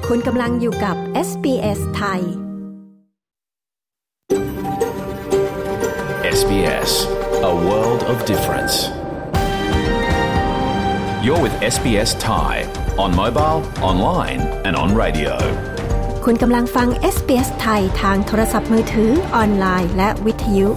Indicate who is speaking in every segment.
Speaker 1: คุณกำลังอยู่กับ SBS ไทย
Speaker 2: SBS A world of difference. You're with SBS Thai on mobile, online and on radio.
Speaker 1: คุณกำลังฟัง SBS ไทยทางโทรศัพท์มือถือออนไลน์และวิทยุ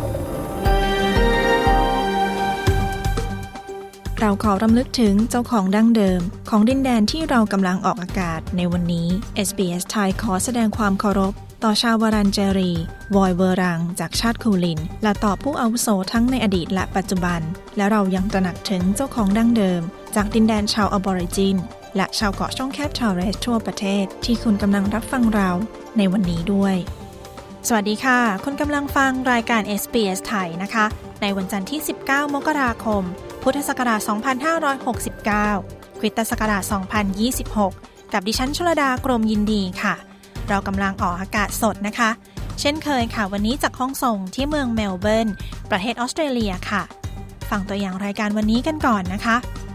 Speaker 3: เราขอรำลึกถึงเจ้าของดั้งเดิมของดินแดนที่เรากำลังออกอากาศในวันนี้ SBS ไทยขอแสดงความเคารพต่อชาววารันเจรีวอยเวอรังจากชาติคูลินและต่อผู้อาวุโสทั้งในอดีตและปัจจุบันและเรายังตระหนักถึงเจ้าของดั้งเดิมจากดินแดนชาวอบอริจินและชาวเกาะช่องแคบทอร์เรสทั่วประเทศที่คุณกำลังรับฟังเราในวันนี้ด้วยสวัสดีค่ะคุณกำลังฟังรายการ SBS ไทยนะคะในวันจันทร์ที่19มกราคมพุทธศักราช2569คริสตศักราช2026กับดิฉันชลดากรมยินดีค่ะเรากำลังออกอากาศสดนะคะเช่นเคยค่ะวันนี้จากห้องส่งที่เมืองเมลเบิร์นประเทศออสเตรเลียค่ะฟังตัวอย่างรายการวันนี้กันก่อนนะคะ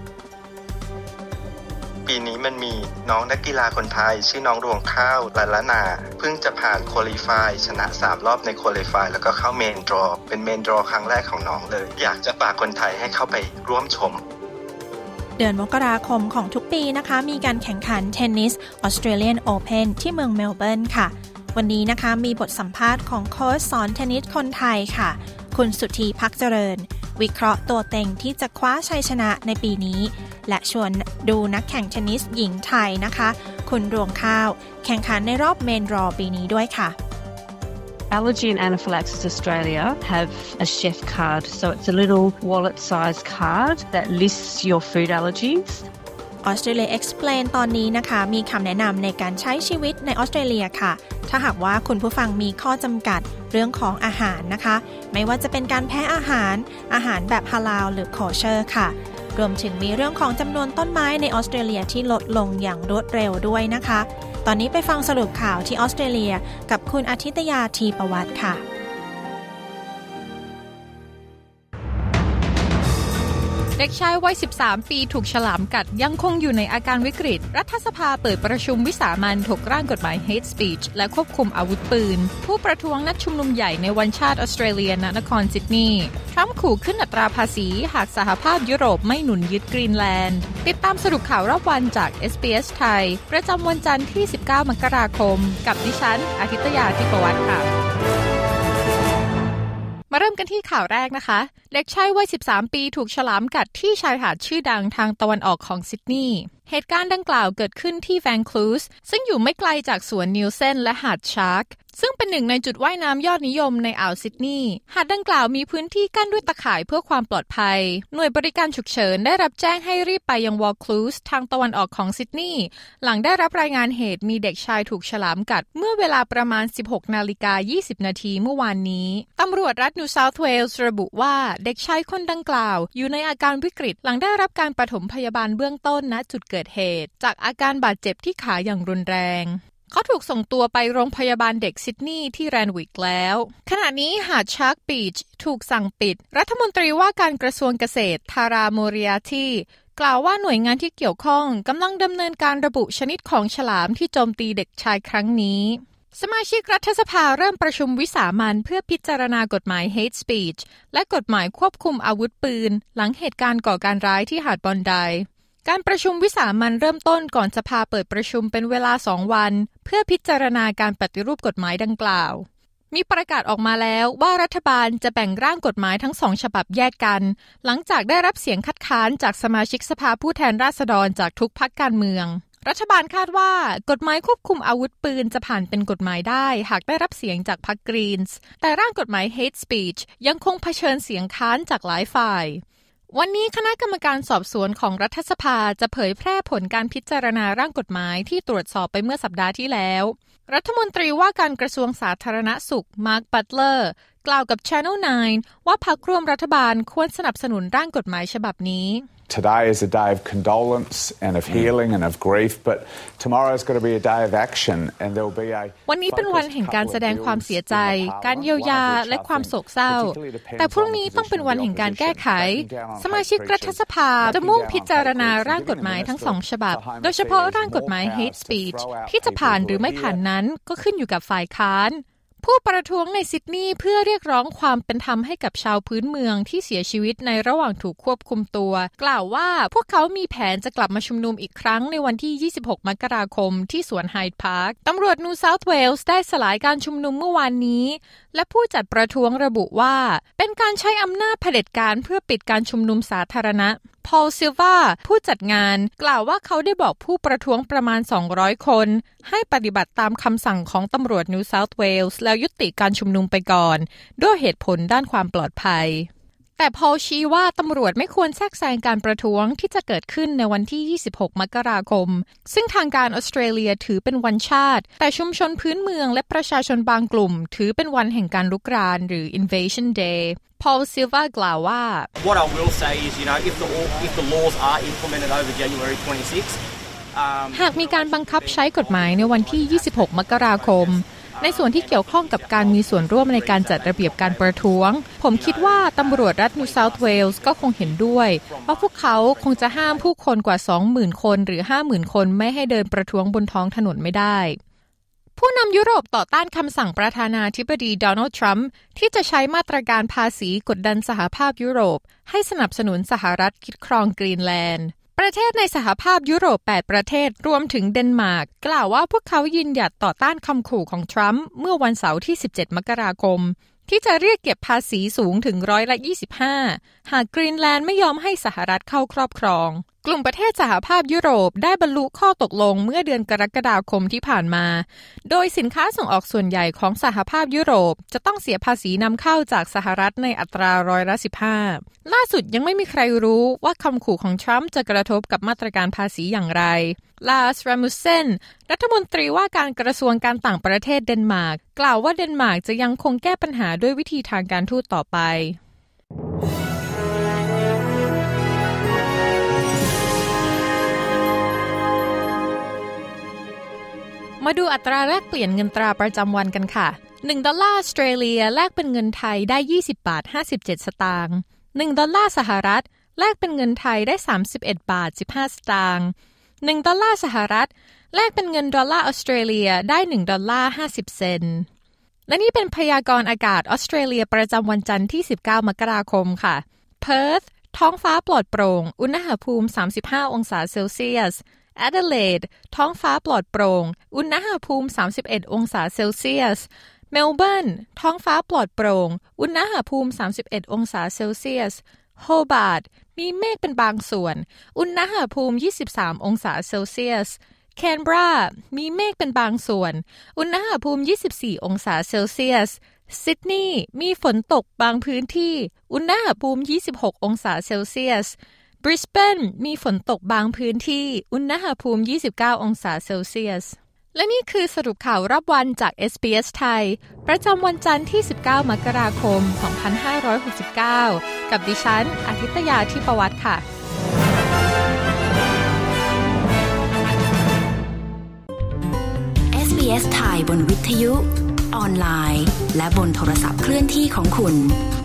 Speaker 4: ปีนี้มันมีน้องนักกีฬาคนไทยชื่อน้องรวงข้าวลาลานาเพิ่งจะผ่านควอลิฟายชนะ3รอบในควอลิฟายแล้วก็เข้าเมนดรอเป็นเมนดรอครั้งแรกของน้องเลยอยากจะฝากคนไทยให้เข้าไปร่วมชม
Speaker 3: เดือนมกราคมของทุกปีนะคะมีการแข่งขันเทนนิส Australian Open ที่เมืองเมลเบิร์นค่ะวันนี้นะคะมีบทสัมภาษณ์ของโค้ชสอนเทนนิสคนไทยค่ะคุณสุธีภักเจริญวิเคราะห์ตัวเต็งที่จะคว้าชัยชนะในปีนี้และชวนดูนักแข่งเทนนิสหญิงไทยนะคะคุณรวงข้าวแข่งขันในรอบเมนดรอปีนี้ด้วยค่ะ
Speaker 5: Allergy and Anaphylaxis Australia have a chef card, so it's a little wallet-sized card that lists your food allergies.
Speaker 3: Australia Explain ตอนนี้นะคะมีคำแนะนำในการใช้ชีวิตในออสเตรเลียค่ะถ้าหากว่าคุณผู้ฟังมีข้อจำกัดเรื่องของอาหารนะคะไม่ว่าจะเป็นการแพ้อาหารแบบฮาลาลหรือโคเชอร์ค่ะรวมถึงมีเรื่องของจำนวนต้นไม้ในออสเตรเลียที่ลดลงอย่างรวดเร็วด้วยนะคะตอนนี้ไปฟังสรุปข่าวที่ออสเตรเลียกับคุณอาทิตยาทีประวัติค่ะ
Speaker 6: เด็กชายวัย 13 ปีถูกฉลามกัดยังคงอยู่ในอาการวิกฤตรัฐสภาเปิดประชุมวิสามัญถกร่างกฎหมาย Hate Speech และควบคุมอาวุธปืนผู้ประท้วงนัดชุมนุมใหญ่ในวันชาติออสเตรเลียณนครซิดนีย์ทรัมป์ขู่ขึ้นอัตราภาษีหากสหภาพยุโรปไม่หนุนยึดกรีนแลนด์ติดตามสรุปข่าวรอบวันจาก SBS ไทยประจำวันจันทร์ที่19มกราคมกับดิฉันอาทิตยาทิพวรรณค่ะมาเริ่มกันที่ข่าวแรกนะคะเด็กชายวัย 13 ปีถูกฉลามกัดที่ชายหาดชื่อดังทางตะวันออกของซิดนีย์เหตุการณ์ดังกล่าวเกิดขึ้นที่แวนคลูสซึ่งอยู่ไม่ไกลจากสวนนิวเซนและหาดชาร์กซึ่งเป็นหนึ่งในจุดว่ายน้ำยอดนิยมในอ่าวซิดนีย์หาดดังกล่าวมีพื้นที่กั้นด้วยตะข่ายเพื่อความปลอดภัยหน่วยบริการฉุกเฉินได้รับแจ้งให้รีบไปยังวอลคลูสทางตะวันออกของซิดนีย์หลังได้รับรายงานเหตุมีเด็กชายถูกฉลามกัดเมื่อเวลาประมาณ 16:20 นาทีเมื่อวานนี้ตำรวจรัฐนิวเซาท์เวลส์ระบุว่าเด็กชายคนดังกล่าวอยู่ในอาการวิกฤตหลังได้รับการปฐมพยาบาลเบื้องต้นณจุดเกิดเหตุจากอาการบาดเจ็บที่ขาอย่างรุนแรงเขาถูกส่งตัวไปโรงพยาบาลเด็กซิดนีย์ที่แรนวิกแล้วขณะนี้หาดชาร์กบีชถูกสั่งปิดรัฐมนตรีว่าการกระทรวงเกษตรทาราโมริอาตีกล่าวว่าหน่วยงานที่เกี่ยวข้องกำลังดำเนินการระบุชนิดของฉลามที่โจมตีเด็กชายครั้งนี้สมาชิกรัฐสภาเริ่มประชุมวิสามัญเพื่อพิจารณากฎหมาย Hate Speech และกฎหมายควบคุมอาวุธปืนหลังเหตุการณ์ก่อการร้ายที่หาดบอนไดการประชุมวิสามัญเริ่มต้นก่อนสภาเปิดประชุมเป็นเวลา2 วันเพื่อพิจารณาการปฏิรูปกฎหมายดังกล่าวมีประกาศออกมาแล้วว่ารัฐบาลจะแบ่งร่างกฎหมายทั้ง2 ฉบับแยกกันหลังจากได้รับเสียงคัดค้านจากสมาชิกสภาผู้แทนราษฎรจากทุกพรรคการเมืองรัฐบาลคาดว่ากฎหมายควบคุมอาวุธปืนจะผ่านเป็นกฎหมายได้หากได้รับเสียงจากพรรคกรีนส์แต่ร่างกฎหมาย Hate Speech ยังคงเผชิญเสียงค้านจากหลายฝ่ายวันนี้คณะกรรมการสอบสวนของรัฐสภาจะเผยแพร่ผลการพิจารณาร่างกฎหมายที่ตรวจสอบไปเมื่อสัปดาห์ที่แล้วรัฐมนตรีว่าการกระทรวงสาธารณสุขมาร์คบัตเลอร์กล่าวกับ Channel 9 ว่าพรรคร่วมรัฐบาลควรสนับสนุนร่างกฎหมายฉบับนี้
Speaker 7: Today is a day of condolence and of healing and of grief, but tomorrow is going to be a day of action and there will be a
Speaker 6: วันนี้เป็นวันแห่งการแสดงความเสียใจการเยียวยาและความโศกเศร้าแต่พรุ่งนี้ต้องเป็นวันแห่งการแก้ไขสมาชิกรัฐสภาจะมุ่งพิจารณาร่างกฎหมายทั้งสองฉบับโดยเฉพาะร่างกฎหมาย hate speech ที่จะผ่านหรือไม่ผ่านนั้นก็ขึ้นอยู่กับฝ่ายค้านผู้ประท้วงในซิดนีย์เพื่อเรียกร้องความเป็นธรรมให้กับชาวพื้นเมืองที่เสียชีวิตในระหว่างถูกควบคุมตัวกล่าวว่าพวกเขามีแผนจะกลับมาชุมนุมอีกครั้งในวันที่26มกราคมที่สวนไฮด์พาร์คตำรวจนิวเซาท์เวลส์ได้สลายการชุมนุมเมื่อวานนี้และผู้จัดประท้วงระบุว่าเป็นการใช้อำนาจเผด็จการเพื่อปิดการชุมนุมสาธารณะพอลซิลวาผู้จัดงานกล่าวว่าเขาได้บอกผู้ประท้วงประมาณ200คนให้ปฏิบัติตามคำสั่งของตำรวจนิวเซาท์เวลส์แล้วยุติการชุมนุมไปก่อนด้วยเหตุผลด้านความปลอดภัยแต่พอลชี้ว่าตำรวจไม่ควรแทรกแซงการประท้วงที่จะเกิดขึ้นในวันที่26มกราคมซึ่งทางการออสเตรเลียถือเป็นวันชาติแต่ชุมชนพื้นเมืองและประชาชนบางกลุ่มถือเป็นวันแห่งการรุกรานหรือ Invasion Day Paul Silva กล่าวว่า
Speaker 8: What I will say is, if the laws are implemented over January 26,
Speaker 6: หากมีการบังคับใช้กฎหมายในวันที่26มกราคมในส่วนที่เกี่ยวข้องกับการมีส่วนร่วมในการจัดระเบียบการประท้วงผมคิดว่าตำรวจรัฐนิวเซาท์เวลส์ก็คงเห็นด้วยว่าพวกเขาคงจะห้ามผู้คนกว่า 20,000 คนหรือ 50,000 คนไม่ให้เดินประท้วงบนท้องถนนไม่ได้ผู้นำยุโรปต่อต้านคำสั่งประธานาธิบดีโดนัลด์ทรัมป์ที่จะใช้มาตรการภาษีกดดันสหภาพยุโรปให้สนับสนุนสหรัฐยึดครองกรีนแลนด์ประเทศในสหภาพยุโรป8ประเทศรวมถึงเดนมาร์กกล่าวว่าพวกเขายืนหยัดต่อต้านคำขู่ของทรัมป์เมื่อวันเสาร์ที่17มกราคมที่จะเรียกเก็บภาษีสูงถึง25%หากกรีนแลนด์ไม่ยอมให้สหรัฐเข้าครอบครองกลุ่มประเทศสหภาพยุโรปได้บรรลุข้อตกลงเมื่อเดือนกรกฎาคมที่ผ่านมาโดยสินค้าส่งออกส่วนใหญ่ของสหภาพยุโรปจะต้องเสียภาษีนำเข้าจากสหรัฐในอัตรา15%ล่าสุดยังไม่มีใครรู้ว่าคำขู่ของทรัมป์จะกระทบกับมาตรการภาษีอย่างไรลาส รามุเซนรัฐมนตรีว่าการกระทรวงการต่างประเทศเดนมาร์กกล่าวว่าเดนมาร์กจะยังคงแก้ปัญหาด้วยวิธีทางการทูตต่อไปมาดูอัตราแลกเปลี่ยนเงินตราประจำวันกันค่ะ1ดอลลาร์ออสเตรเลียแลกเป็นเงินไทยได้20.57 บาท1ดอลลาร์สหรัฐแลกเป็นเงินไทยได้31.15 บาท1ดอลลาร์สหรัฐแลกเป็นเงินดอลลาร์ออสเตรเลียได้$1.50และนี่เป็นพยากรณ์อากาศออสเตรเลียประจำวันจันทร์ที่19มกราคมค่ะเพิร์ธท้องฟ้าปลอดโปร่งอุณหภูมิ35องศาเซลเซียสแอดิเลดท้องฟ้าปลอดโปร่งอุณหภูมิ31องศาเซลเซียสเมลเบิร์นท้องฟ้าปลอดโปร่งอุณหภูมิ31องศาเซลเซียสโฮบาร์ตมีเมฆเป็นบางส่วนอุณหภูมิ23องศาเซลเซียสแคนเบรามีเมฆเป็นบางส่วนอุณหภูมิ24องศาเซลเซียสซิดนีย์มีฝนตกบางพื้นที่อุณหภูมิ26องศาเซลเซียสบริสเบนมีฝนตกบางพื้นที่อุณหภูมิ29องศาเซลเซียสและนี่คือสรุปข่าวรอบวันจาก SBS ไทยประจำวันจันทร์ที่19มกราคม2569กับดิฉันอาทิตยาธิปวัฒน์ค่ะ
Speaker 9: SBS ไทยบนวิทยุออนไลน์และบนโทรศัพท์เคลื่อนที่ของคุณ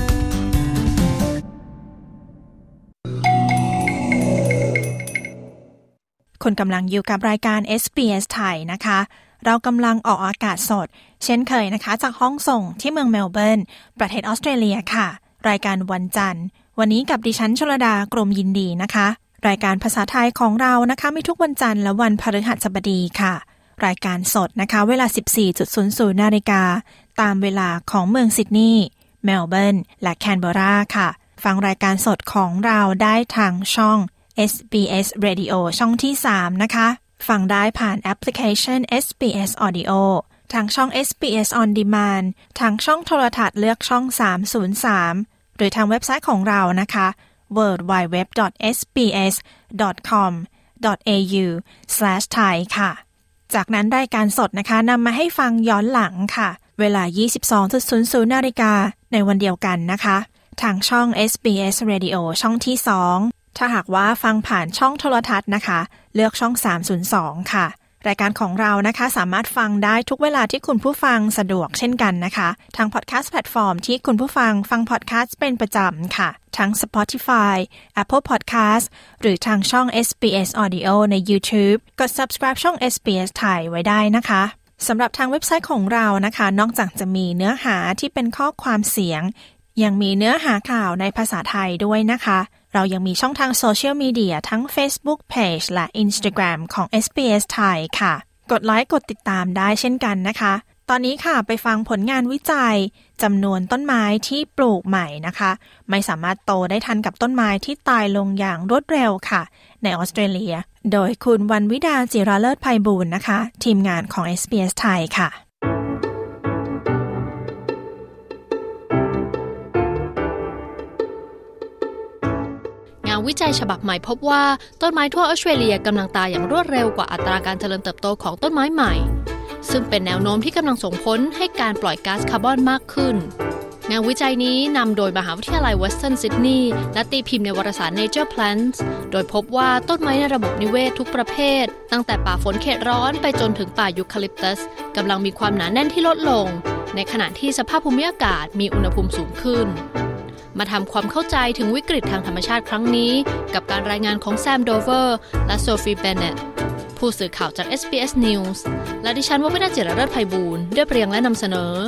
Speaker 3: คุณกำลังอยู่กับรายการ SBS ไทยนะคะเรากำลังออกอากาศสดเช่นเคยนะคะจากห้องส่งที่เมืองเมลเบิร์นประเทศออสเตรเลียค่ะรายการวันจันทร์วันนี้กับดิฉันชลดากรมยินดีนะคะรายการภาษาไทยของเรานะคะมีทุกวันจันทร์และวันพฤหัสบดีค่ะรายการสดนะคะเวลา 14:00 น.ตามเวลาของเมืองซิดนีย์เมลเบิร์นและแคนเบอราค่ะฟังรายการสดของเราได้ทางช่องSBS Radio ช่องที่3นะคะฟังได้ผ่านแอปพลิเคชัน SBS Audio ทางช่อง SBS On Demand ทางช่องโทรทัศน์เลือกช่อง303หรือทางเว็บไซต์ของเรานะคะ worldwide.sbs.com.au/thai ค่ะจากนั้นรายการสดนะคะนำมาให้ฟังย้อนหลังค่ะเวลา 22:00 น.ในวันเดียวกันนะคะทางช่อง SBS Radio ช่องที่2 ถ้าหากว่าฟังผ่านช่องโทรทัศน์นะคะเลือกช่อง302ค่ะรายการของเรานะคะสามารถฟังได้ทุกเวลาที่คุณผู้ฟังสะดวกเช่นกันนะคะทางพอดแคสต์แพลตฟอร์มที่คุณผู้ฟังพอดแคสต์เป็นประจำค่ะทั้ง Spotify, Apple Podcast หรือทางช่อง SBS Audio ใน YouTube กด Subscribe ช่อง SBS ไทยไว้ได้นะคะสำหรับทางเว็บไซต์ของเรานะคะนอกจากจะมีเนื้อหาที่เป็นข้อความเสียงยังมีเนื้อหาข่าวในภาษาไทยด้วยนะคะเรายังมีช่องทางโซเชียลมีเดียทั้ง Facebook Page และ Instagram ของ SBS ไทยค่ะกดไลค์กดติดตามได้เช่นกันนะคะตอนนี้ค่ะไปฟังผลงานวิจัยจำนวนต้นไม้ที่ปลูกใหม่นะคะไม่สามารถโตได้ทันกับต้นไม้ที่ตายลงอย่างรวดเร็วค่ะในออสเตรเลียโดยคุณวรรณวิดาจิราเลิศไพบูลย์นะคะทีมงานของ SBS ไทยค่ะ
Speaker 10: งานวิจัยฉบับใหม่พบว่าต้นไม้ทั่วออสเตรเลียกำลังตายอย่างรวดเร็วกว่าอัตราการเจริญเติบโตของต้นไม้ใหม่ซึ่งเป็นแนวโน้มที่กำลังส่งผลให้การปล่อยก๊าซคาร์บอนมากขึ้นงานวิจัยนี้นำโดยมหาวิทยาลัย Western Sydney และตีพิมพ์ในวารสาร Nature Plants โดยพบว่าต้นไม้ในระบบนิเวศทุกประเภทตั้งแต่ป่าฝนเขตร้อนไปจนถึงป่ายูคาลิปตัสกำลังมีความหนาแน่นที่ลดลงในขณะที่สภาพภูมิอากาศมีอุณหภูมิสูงขึ้นมาทำความเข้าใจถึงวิกฤตทางธรรมชาติครั้งนี้กับการรายงานของแซมโดเวอร์และโซฟีเบเน็ตผู้สื่อข่าวจาก SBS News และดิฉันวรรณวิดาจิราเลิศไพบูลย์ได้เรียงและนำเสนอ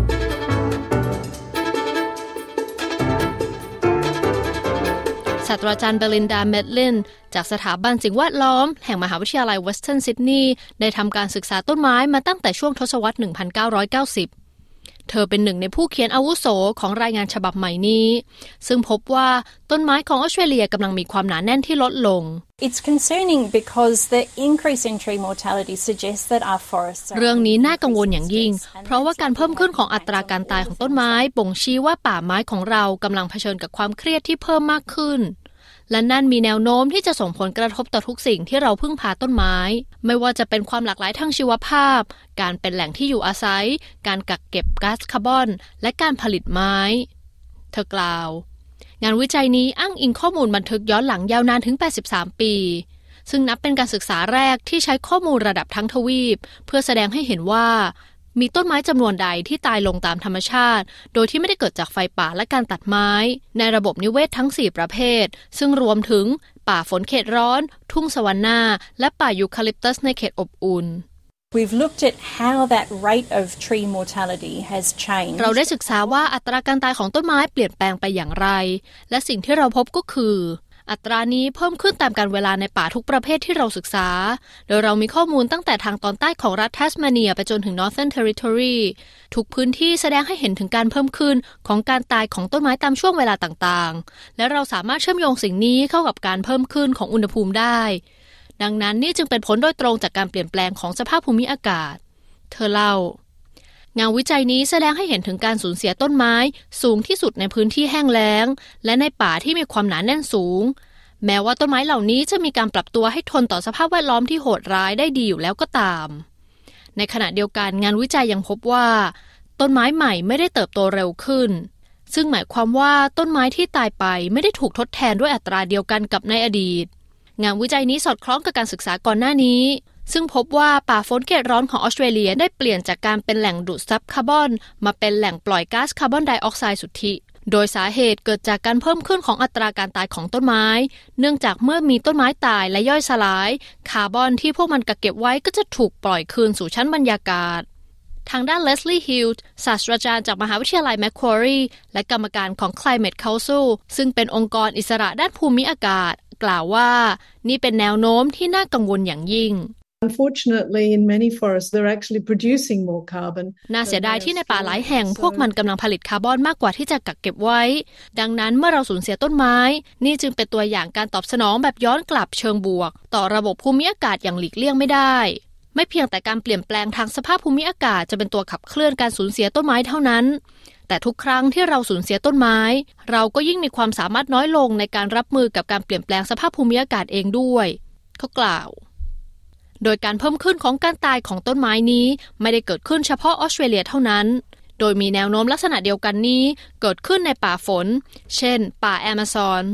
Speaker 10: ศาสตราจารย์เบลินดาเมดลินจากสถาบันสิ่งแวดล้อมแห่งมหาวิทยาลัย Western Sydney ได้ทำการศึกษาต้นไม้มาตั้งแต่ช่วงทศวรรษ 1990เธอเป็นหนึ่งในผู้เขียนอาวุโสของรายงานฉบับใหม่นี้ซึ่งพบว่าต้นไม้ของออสเตรเลียกำลังมีความหนาแน่นที่ลดลง
Speaker 11: It's concerning because the increase in tree mortality suggests that our forests are
Speaker 10: เรื่องนี้น่ากังวลอย่างยิ่งเพราะว่าการเพิ่มขึ้นของอัตราการตายของต้นไม้บ่งชี้ว่าป่าไม้ของเรากำลังเผชิญกับความเครียดที่เพิ่มมากขึ้นและนั่นมีแนวโน้มที่จะส่งผลกระทบต่อทุกสิ่งที่เราพึ่งพาต้นไม้ไม่ว่าจะเป็นความหลากหลายทางชีวภาพการเป็นแหล่งที่อยู่อาศัยการกักเก็บก๊าซคาร์บอนและการผลิตไม้เธอกล่าวงานวิจัยนี้อ้างอิงข้อมูลบันทึกย้อนหลังยาวนานถึง83ปีซึ่งนับเป็นการศึกษาแรกที่ใช้ข้อมูลระดับทั้งทวีปเพื่อแสดงให้เห็นว่ามีต้นไม้จำนวนใดที่ตายลงตามธรรมชาติโดยที่ไม่ได้เกิดจากไฟป่าและการตัดไม้ในระบบนิเวศทั้ง4ประเภทซึ่งรวมถึงป่าฝนเขตร้อนทุ่งสวรรค์นาและป่ายูคาลิปตัสในเขตอบอุ่น
Speaker 11: We've looked at how that rate of tree mortality has changed
Speaker 10: เราได้ศึกษาว่าอัตราการตายของต้นไม้เปลี่ยนแปลงไปอย่างไรและสิ่งที่เราพบก็คืออัตรานี้เพิ่มขึ้นตามกาลเวลาในป่าทุกประเภทที่เราศึกษาโดยเรามีข้อมูลตั้งแต่ทางตอนใต้ของรัฐแทสมาเนียไปจนถึง Northern Territory ทุกพื้นที่แสดงให้เห็นถึงการเพิ่มขึ้นของการตายของต้นไม้ตามช่วงเวลาต่างๆและเราสามารถเชื่อมโยงสิ่งนี้เข้ากับการเพิ่มขึ้นของอุณหภูมิได้ดังนั้นนี่จึงเป็นผลโดยตรงจากการเปลี่ยนแปลงของสภาพภูมิอากาศเธอเล่างานวิจัยนี้แสดงให้เห็นถึงการสูญเสียต้นไม้สูงที่สุดในพื้นที่แห้งแล้งและในป่าที่มีความหนาแน่นสูงแม้ว่าต้นไม้เหล่านี้จะมีการปรับตัวให้ทนต่อสภาพแวดล้อมที่โหดร้ายได้ดีอยู่แล้วก็ตามในขณะเดียวกันงานวิจัยยังพบว่าต้นไม้ใหม่ไม่ได้เติบโตเร็วขึ้นซึ่งหมายความว่าต้นไม้ที่ตายไปไม่ได้ถูกทดแทนด้วยอัตราเดียวกันกับในอดีตงานวิจัยนี้สอดคล้องกับการศึกษาก่อนหน้านี้ซึ่งพบว่าป่าฝนเขตร้อนของออสเตรเลียได้เปลี่ยนจากการเป็นแหล่งดูดซับคาร์บอนมาเป็นแหล่งปล่อยก๊าซคาร์บอนไดออกไซด์สุทธิโดยสาเหตุเกิดจากการเพิ่มขึ้นของอัตราการตายของต้นไม้เนื่องจากเมื่อมีต้นไม้ตายและย่อยสลายคาร์บอนที่พวกมันกักเก็บไว้ก็จะถูกปล่อยคืนสู่ชั้นบรรยากาศทางด้านเลสลีย์ฮิลต์ศาสตราจารย์จากมหาวิทยาลัยแมคควอรีและกรรมการของ Climate Council ซึ่งเป็นองค์กรอิสระด้านภูมิอากาศกล่าวว่านี่เป็นแนวโน้มที่น่ากังวลอย่างยิ่ง
Speaker 12: Unfortunately, in many forests, they're actually producing more carbon.
Speaker 10: น่าเสียดายที่ในป่าหลายแห่งพวกมันกำลังผลิตคาร์บอนมากกว่าที่จะกักเก็บไว้ดังนั้นเมื่อเราสูญเสียต้นไม้นี่จึงเป็นตัวอย่างการตอบสนองแบบย้อนกลับเชิงบวกต่อระบบภูมิอากาศอย่างหลีกเลี่ยงไม่ได้ไม่เพียงแต่การเปลี่ยนแปลงทางสภาพภูมิอากาศจะเป็นตัวขับเคลื่อนการสูญเสียต้นไม้เท่านั้นแต่ทุกครั้งที่เราสูญเสียต้นไม้เราก็ยิ่งมีความสามารถน้อยลงในการรับมือกับการเปลี่ยนแปลงสภาพภูมิอากาศเองด้วยเขากล่าวโดยการเพิ่มขึ้นของการตายของต้นไม้นี้ไม่ได้เกิดขึ้นเฉพาะออสเตรเลียเท่านั้นโดยมีแนวโน้มลักษณะเดียวกันนี้เกิดขึ้นในป่าฝนเช่นป่าแอมะซอน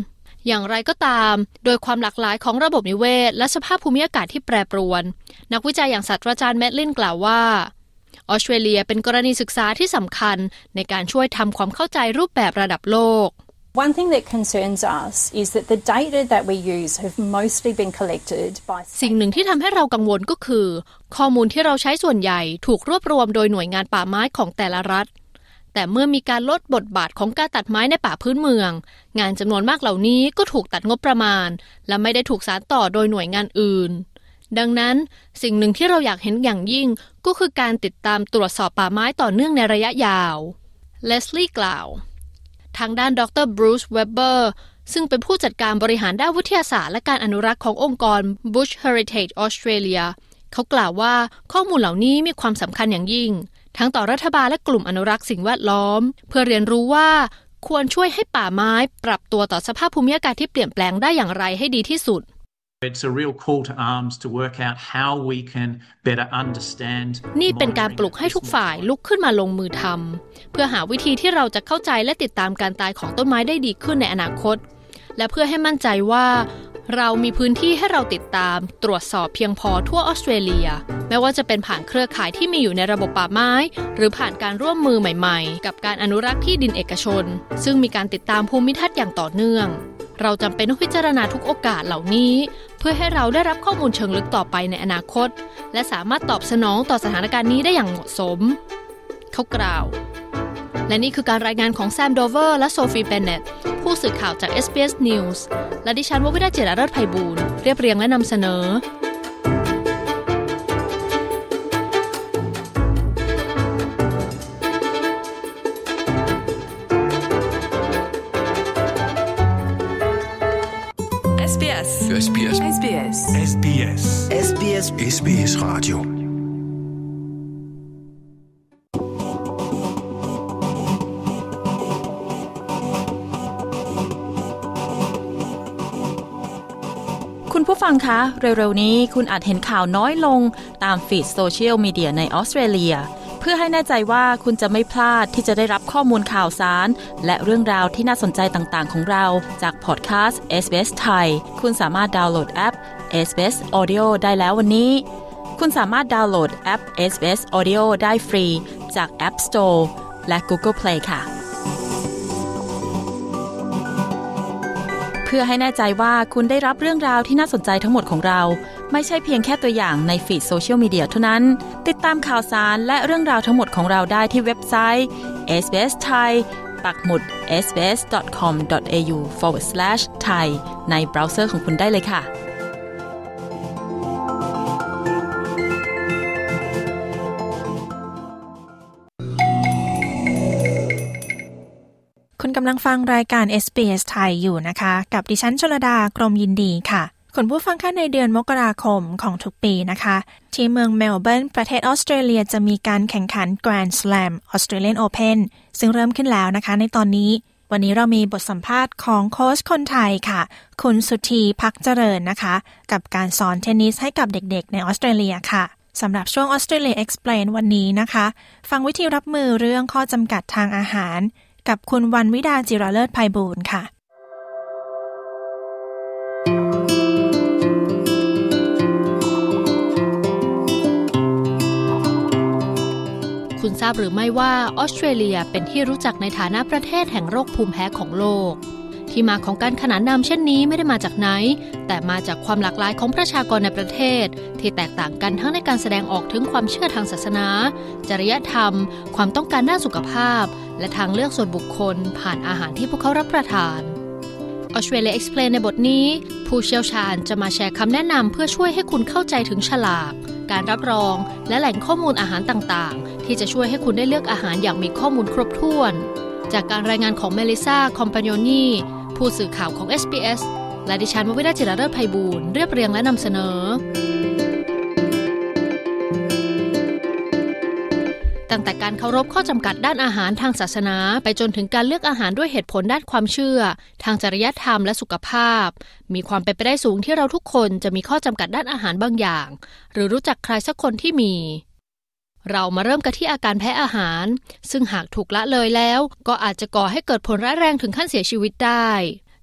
Speaker 10: อย่างไรก็ตามโดยความหลากหลายของระบบนิเวศและสภาพภูมิอากาศที่แปรปรวนนักวิจัยอย่างศาสตราจารย์แมดลินกล่าวว่าออสเตรเลียเป็นกรณีศึกษาที่สำคัญในการช่วยทำความเข้าใจรูปแบบระดับโลก
Speaker 11: One thing that concerns us is that the data that we use have mostly been collected by
Speaker 10: สิ่งหนึ่งที่ทำให้เรากังวลก็คือข้อมูลที่เราใช้ส่วนใหญ่ถูกรวบรวมโดยหน่วยงานป่าไม้ของแต่ละรัฐแต่เมื่อมีการลดบทบาทของการตัดไม้ในป่าพื้นเมืองงานจำนวนมากเหล่านี้ก็ถูกตัดงบประมาณและไม่ได้ถูกสานต่อโดยหน่วยงานอื่นดังนั้นสิ่งหนึ่งที่เราอยากเห็นอย่างยิ่งก็คือการติดตามตรวจสอบป่าไม้ต่อเนื่องในระยะยาวเลสลีย์กล่าวทางด้านดร. บรูซ เวบเบอร์ซึ่งเป็นผู้จัดการบริหารด้านวิทยาศาสตร์และการอนุรักษ์ขององค์กร Bush Heritage Australia เขากล่าวว่าข้อมูลเหล่านี้มีความสำคัญอย่างยิ่งทั้งต่อรัฐบาลและกลุ่มอนุรักษ์สิ่งแวดล้อมเพื่อเรียนรู้ว่าควรช่วยให้ป่าไม้ปรับตัวต่อสภาพภูมิอากาศที่เปลี่ยนแปลงได้อย่างไรให้ดีที่สุด
Speaker 13: It's a real call to arms to work out how we can better understand
Speaker 10: นี่เป็นการปลุกให้ทุกฝ่ายลุกขึ้นมาลงมือทำเพื่อหาวิธีที่เราจะเข้าใจและติดตามการตายของต้นไม้ได้ดีขึ้นในอนาคตและเพื่อให้มั่นใจว่าเรามีพื้นที่ให้เราติดตามตรวจสอบเพียงพอทั่วออสเตรเลียไม่ว่าจะเป็นผ่านเครือข่ายที่มีอยู่ในระบบป่าไม้หรือผ่านการร่วมมือใหม่ๆกับการอนุรักษ์ที่ดินเอกชนซึ่งมีการติดตามภูมิทัศน์อย่างต่อเนื่องเราจำเป็นต้องพิจารณาทุกโอกาสเหล่านี้เพื่อให้เราได้รับข้อมูลเชิงลึกต่อไปในอนาคตและสามารถตอบสนองต่อสถานการณ์นี้ได้อย่างเหมาะสมเขากล่าวและนี่คือการรายงานของแซมโดเวอร์และโซฟีเบนเน็ตผู้สื่อข่าวจาก SBS News และดิฉันววิดาจิราเลิศไพบูลย์เรียบเรียงและนำเสนอ
Speaker 14: SBS SBS SBS SBS SBS SBS Radio
Speaker 15: คุณผู้ฟังคะเร็วๆนี้คุณอาจเห็นข่าวน้อยลงตามฟีดโซเชียลมีเดียในออสเตรเลียเพื่อให้แน่ใจว่าคุณจะไม่พลาดที่จะได้รับข้อมูลข่าวสารและเรื่องราวที่น่าสนใจต่างๆของเราจากพอดแคสต์ SBS ไทยคุณสามารถดาวน์โหลดแอป SBS Audio ได้แล้ววันนี้คุณสามารถดาวน์โหลดแอป SBS Audio ได้ฟรีจาก App Store และ Google Play ค่ะเพื่อให้แน่ใจว่าคุณได้รับเรื่องราวที่น่าสนใจทั้งหมดของเราไม่ใช่เพียงแค่ตัวอย่างในฟีดโซเชียลมีเดียเท่านั้นติดตามข่าวสารและเรื่องราวทั้งหมดของเราได้ที่เว็บไซต์ SBS Thai ปักหมุด sbs.com.au/thai ในเบราว์เซอร์ของคุณได้เลยค่ะ
Speaker 3: คุณกำลังฟังรายการ SBS ไทยอยู่นะคะกับดิฉันชลดากรมยินดีค่ะคุณผู้ฟังคะในเดือนมกราคมของทุกปีนะคะที่เมืองเมลเบิร์นประเทศออสเตรเลียจะมีการแข่งขัน Grand Slam Australian Open ซึ่งเริ่มขึ้นแล้วนะคะในตอนนี้วันนี้เรามีบทสัมภาษณ์ของโค้ชคนไทยค่ะคุณสุธีพักเจริญนะคะกับการสอนเทนนิสให้กับเด็กๆในออสเตรเลียค่ะสำหรับช่วง Australia Explain วันนี้นะคะฟังวิธีรับมือเรื่องข้อจำกัดทางอาหารกับคุณวันวิดาจิราเลิศไพบูลย์ค่ะ
Speaker 10: คุณทราบหรือไม่ว่าออสเตรเลียเป็นที่รู้จักในฐานะประเทศแห่งโรคภูมิแพ้ของโลกที่มาของการขนานนามเช่นนี้ไม่ได้มาจากไหนแต่มาจากความหลากหลายของประชากรในประเทศที่แตกต่างกันทั้งในการแสดงออกถึงความเชื่อทางศาสนาจริยธรรมความต้องการด้านสุขภาพและทางเลือกส่วนบุคคลผ่านอาหารที่พวกเขารับประทาน Australia Explain ในบทนี้ผู้เชี่ยวชาญจะมาแชร์คำแนะนำเพื่อช่วยให้คุณเข้าใจถึงฉลากการรับรองและแหล่งข้อมูลอาหารต่างๆที่จะช่วยให้คุณได้เลือกอาหารอย่างมีข้อมูลครบถ้วนจากการรายงานของเมลิซาคอมปาโญนีผู้สื่อข่าวของ SBS และดิฉันววิดาจิราเลิศไพบูลย์เรียบเรียงและนำเสนอตั้งแต่การเคารพข้อจำกัดด้านอาหารทางศาสนาไปจนถึงการเลือกอาหารด้วยเหตุผลด้านความเชื่อทางจริยธรรมและสุขภาพมีความเป็นไปได้สูงที่เราทุกคนจะมีข้อจำกัดด้านอาหารบางอย่างหรือรู้จักใครสักคนที่มีเรามาเริ่มกันที่อาการแพ้อาหารซึ่งหากถูกละเลยแล้วก็อาจจะก่อให้เกิดผลร้ายแรงถึงขั้นเสียชีวิตได้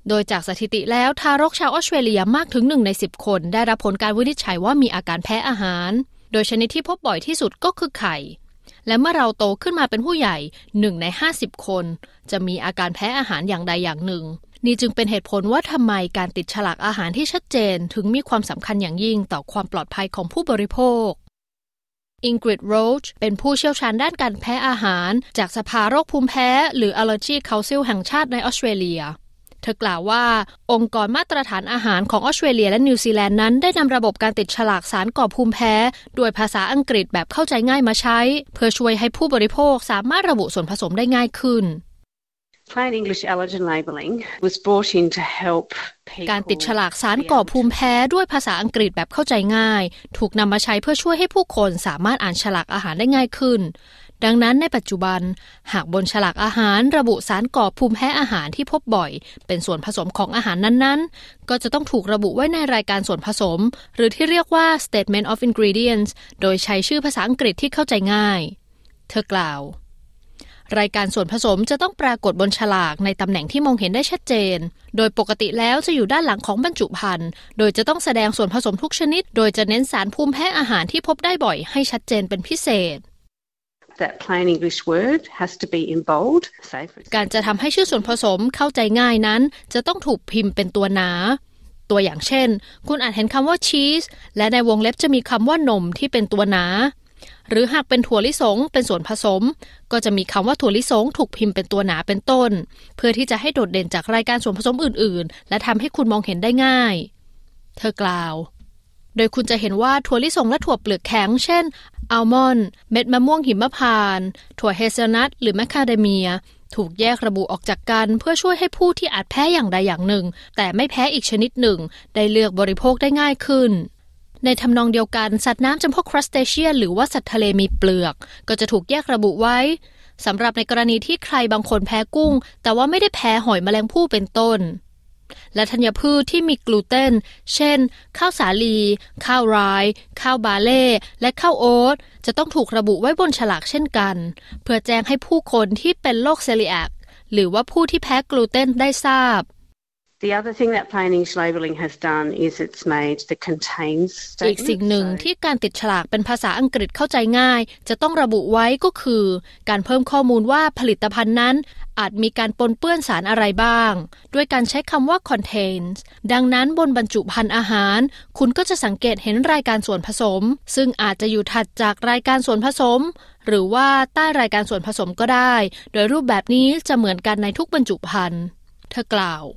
Speaker 10: โดยจากสถิติแล้วทารกชาวออสเตรเลียมากถึง1ใน10คนได้รับผลการวินิจฉัยว่ามีอาการแพ้อาหารโดยชนิดที่พบบ่อยที่สุดก็คือไข่และเมื่อเราโตขึ้นมาเป็นผู้ใหญ่1ใน50คนจะมีอาการแพ้อาหารอย่างใดอย่างหนึ่งนี่จึงเป็นเหตุผลว่าทำไมการติดฉลากอาหารที่ชัดเจนถึงมีความสำคัญอย่างยิ่งต่อความปลอดภัยของผู้บริโภคอิงกริด โรชเป็นผู้เชี่ยวชาญด้านการแพ้อาหารจากสภาโรคภูมิแพ้หรือ Allergy Council แห่งชาติในออสเตรเลียเธอกล่าวว่าองค์กรมาตรฐานอาหารของออสเตรเลียและนิวซีแลนด์นั้นได้นำระบบการติดฉลากสารก่อภูมิแพ้ด้วยภาษาอังกฤษแบบเข้าใจง่ายมาใช้เพื่อช่วยให้ผู้บริโภคสามารถระบุส่วนผสมได้ง่ายขึ้น
Speaker 5: Plain English allergen labelling was brought in to help people
Speaker 10: การติดฉลากสารก่อภูมิแพ้ด้วยภาษาอังกฤษแบบเข้าใจง่ายถูกนำมาใช้เพื่อช่วยให้ผู้คนสามารถอ่านฉลากอาหารได้ง่ายขึ้นดังนั้นในปัจจุบันหากบนฉลากอาหารระบุสารก่อภูมิแพ้อาหารที่พบบ่อยเป็นส่วนผสมของอาหารนั้นๆก็จะต้องถูกระบุไว้ในรายการส่วนผสมหรือที่เรียกว่า Statement of Ingredients โดยใช้ชื่อภาษาอังกฤษที่เข้าใจง่ายเธอกล่าวรายการส่วนผสมจะต้องปรากฏบนฉลากในตำแหน่งที่มองเห็นได้ชัดเจนโดยปกติแล้วจะอยู่ด้านหลังของบรรจุภัณฑ์โดยจะต้องแสดงส่วนผสมทุกชนิดโดยจะเน้นสารภูมิแพ้อาหารที่พบได้บ่อยให้ชัดเจนเป็นพิเศษ
Speaker 5: That plain English word has to be in bold.
Speaker 10: การจะทำให้ชื่อส่วนผสมเข้าใจง่ายนั้นจะต้องถูกพิมพ์เป็นตัวหนาตัวอย่างเช่นคุณอาจเห็นคำว่า cheese และในวงเล็บจะมีคำว่านมที่เป็นตัวหนาหรือหากเป็นถั่วลิสงเป็นส่วนผสมก็จะมีคำว่าถั่วลิสงถูกพิมพ์เป็นตัวหนาเป็นต้นเพื่อที่จะให้โดดเด่นจากรายการส่วนผสมอื่นๆและทำให้คุณมองเห็นได้ง่ายเธอกล่าวโดยคุณจะเห็นว่าถั่วลิสงและถั่วเปลือกแข็งเช่นอัลมอนด์เม็ดมะม่วงหิมพานต์ถั่วเฮเซลนัทหรือแมคคาเดเมียถูกแยกระบุออกจากกันเพื่อช่วยให้ผู้ที่อาจแพ้อย่างใดอย่างหนึ่งแต่ไม่แพ้อีกชนิดหนึ่งได้เลือกบริโภคได้ง่ายขึ้นในทำนองเดียวกันสัตว์น้ำจำพวกครัสเตเชียนหรือว่าสัตว์ทะเลมีเปลือกก็จะถูกแยกระบุไว้สำหรับในกรณีที่ใครบางคนแพ้กุ้งแต่ว่าไม่ได้แพ้หอยแมลงภู่เป็นต้นและธัญพืชที่มีกลูเตนเช่นข้าวสาลีข้าวไรซ์ข้าวบาเล่และข้าวโอ๊ตจะต้องถูกระบุไว้บนฉลากเช่นกันเพื่อแจ้งให้ผู้คนที่เป็นโรคเซลิแอกหรือว่าผู้ที่แพ้กลูเตนได้ทราบ
Speaker 5: The other thing that plain English labelling has done is it's made the contains statement
Speaker 10: อีกสิ่งหนึ่งที่การติดฉลากเป็นภาษาอังกฤษเข้าใจง่ายจะต้องระบุไว้ก็คือการเพิ่มข้อมูลว่าผลิตภัณฑ์นั้นอาจมีการปนเปื้อนสารอะไรบ้างด้วยการใช้คำว่า contains ดังนั้นบนบรรจุภัณฑ์อาหารคุณก็จะสังเกตเห็นรายการส่วนผสมซึ่งอาจจะอยู่ถัดจากรายการส่วนผสมหรือว่าใต้รายการส่วนผสมก็ได้โดยรูปแบบนี้จะเหมือนกันในทุกบรรจุภัณฑ์เธอกล่าว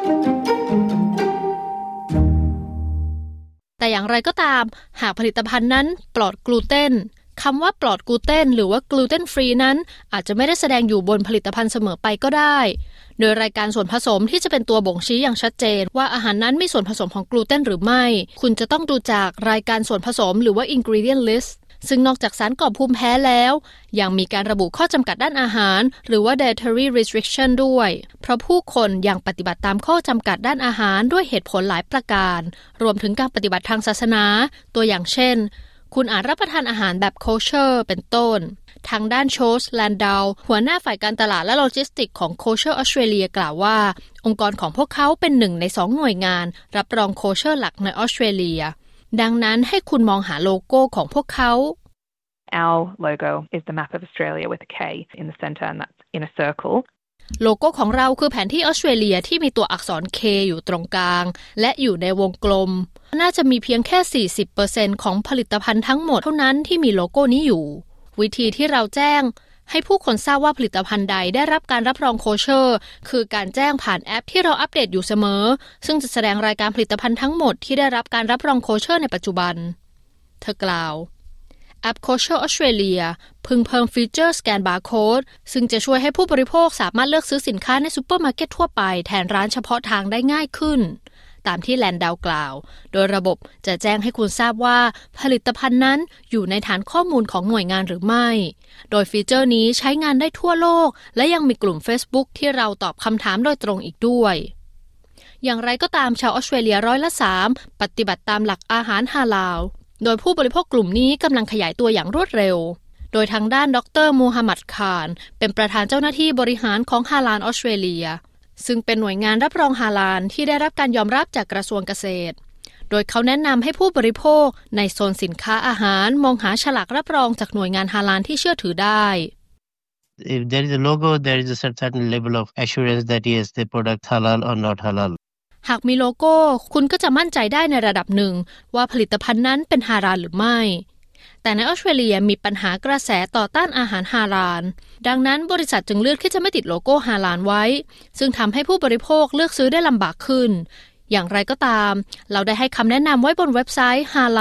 Speaker 10: แต่อย่างไรก็ตามหากผลิตภัณฑ์นั้นปลอดกลูเตนคำว่าปลอดกลูเตนหรือว่ากลูเตนฟรีนั้นอาจจะไม่ได้แสดงอยู่บนผลิตภัณฑ์เสมอไปก็ได้โดยรายการส่วนผสมที่จะเป็นตัวบ่งชี้อย่างชัดเจนว่าอาหารนั้นมีส่วนผสมของกลูเตนหรือไม่คุณจะต้องดูจากรายการส่วนผสมหรือว่า ingredient listซึ่งนอกจากสารก่อภูมิแพ้แล้วยังมีการระบุข้อจำกัดด้านอาหารหรือว่า dietary restriction ด้วยเพราะผู้คนยังปฏิบัติตามข้อจำกัดด้านอาหารด้วยเหตุผลหลายประการรวมถึงการปฏิบัติทางศาสนาตัวอย่างเช่นคุณอาจรับประทานอาหารแบบ kosher เป็นต้นทางด้านโชสแลนดาวหัวหน้าฝ่ายการตลาดและโลจิสติกของ Kosher Australia กล่าวว่าองค์กรของพวกเขาเป็นหนึ่งใน2หน่วยงานรับรอง Kosher หลักในออสเตรเลียดังนั้นให้คุณมองหาโลโก้ของพวกเขา
Speaker 16: Our logo is the map of Australia with a K in the center and that's in a circle.
Speaker 10: โลโก้ของเราคือแผนที่ออสเตรเลียที่มีตัวอักษร K อยู่ตรงกลางและอยู่ในวงกลมน่าจะมีเพียงแค่ 40% ของผลิตภัณฑ์ทั้งหมดเท่านั้นที่มีโลโก้นี้อยู่วิธีที่เราแจ้งให้ผู้คนทราบว่าผลิตภัณฑ์ใดได้รับการรับรองโคเชอร์คือการแจ้งผ่านแอปที่เราอัปเดตอยู่เสมอซึ่งจะแสดงรายการผลิตภัณฑ์ทั้งหมดที่ได้รับการรับรองโคเชอร์ในปัจจุบันเธอกล่าวแอป Kosher Australia พึงเพิ่มฟีเจอร์สแกนบาร์โค้ดซึ่งจะช่วยให้ผู้บริโภคสามารถเลือกซื้อสินค้าในซูเปอร์มาร์เก็ตทั่วไปแทนร้านเฉพาะทางได้ง่ายขึ้นตามที่แลนดาวกล่าวโดยระบบจะแจ้งให้คุณทราบว่าผลิตภัณฑ์นั้นอยู่ในฐานข้อมูลของหน่วยงานหรือไม่โดยฟีเจอร์นี้ใช้งานได้ทั่วโลกและยังมีกลุ่ม Facebook ที่เราตอบคำถามโดยตรงอีกด้วยอย่างไรก็ตามชาวออสเตรเลีย3%ปฏิบัติตามหลักอาหารฮาลาลโดยผู้บริโภคกลุ่มนี้กำลังขยายตัวอย่างรวดเร็วโดยทางด้านดร.มูฮัมหมัด คานเป็นประธานเจ้าหน้าที่บริหารของฮาลาลออสเตรเลียซึ่งเป็นหน่วยงานรับรองฮาลาลที่ได้รับการยอมรับจากกระทรวงเกษตรโดยเขาแนะนำให้ผู้บริโภคในโซนสินค้าอาหารมองหาฉลากรับรองจากหน่วยงานฮาลาลที่เชื่อถือได้
Speaker 17: If there is a logo, there is a certain level of assurance that yes, the product halal or not halal.
Speaker 10: หากมีโลโก้คุณก็จะมั่นใจได้ในระดับหนึ่งว่าผลิตภัณฑ์นั้นเป็นฮาลาลหรือไม่แต่ในออสเตรเลียมีปัญหากระแสต่อต้านอาหารฮาลาลดังนั้นบริษัทจึงเลือกที่จะไม่ติดโลโก้ฮาลาลไว้ซึ่งทำให้ผู้บริโภคเลือกซื้อได้ลำบากขึ้นอย่างไรก็ตามเราได้ให้คำแนะนำไว้บนเว็บไซต์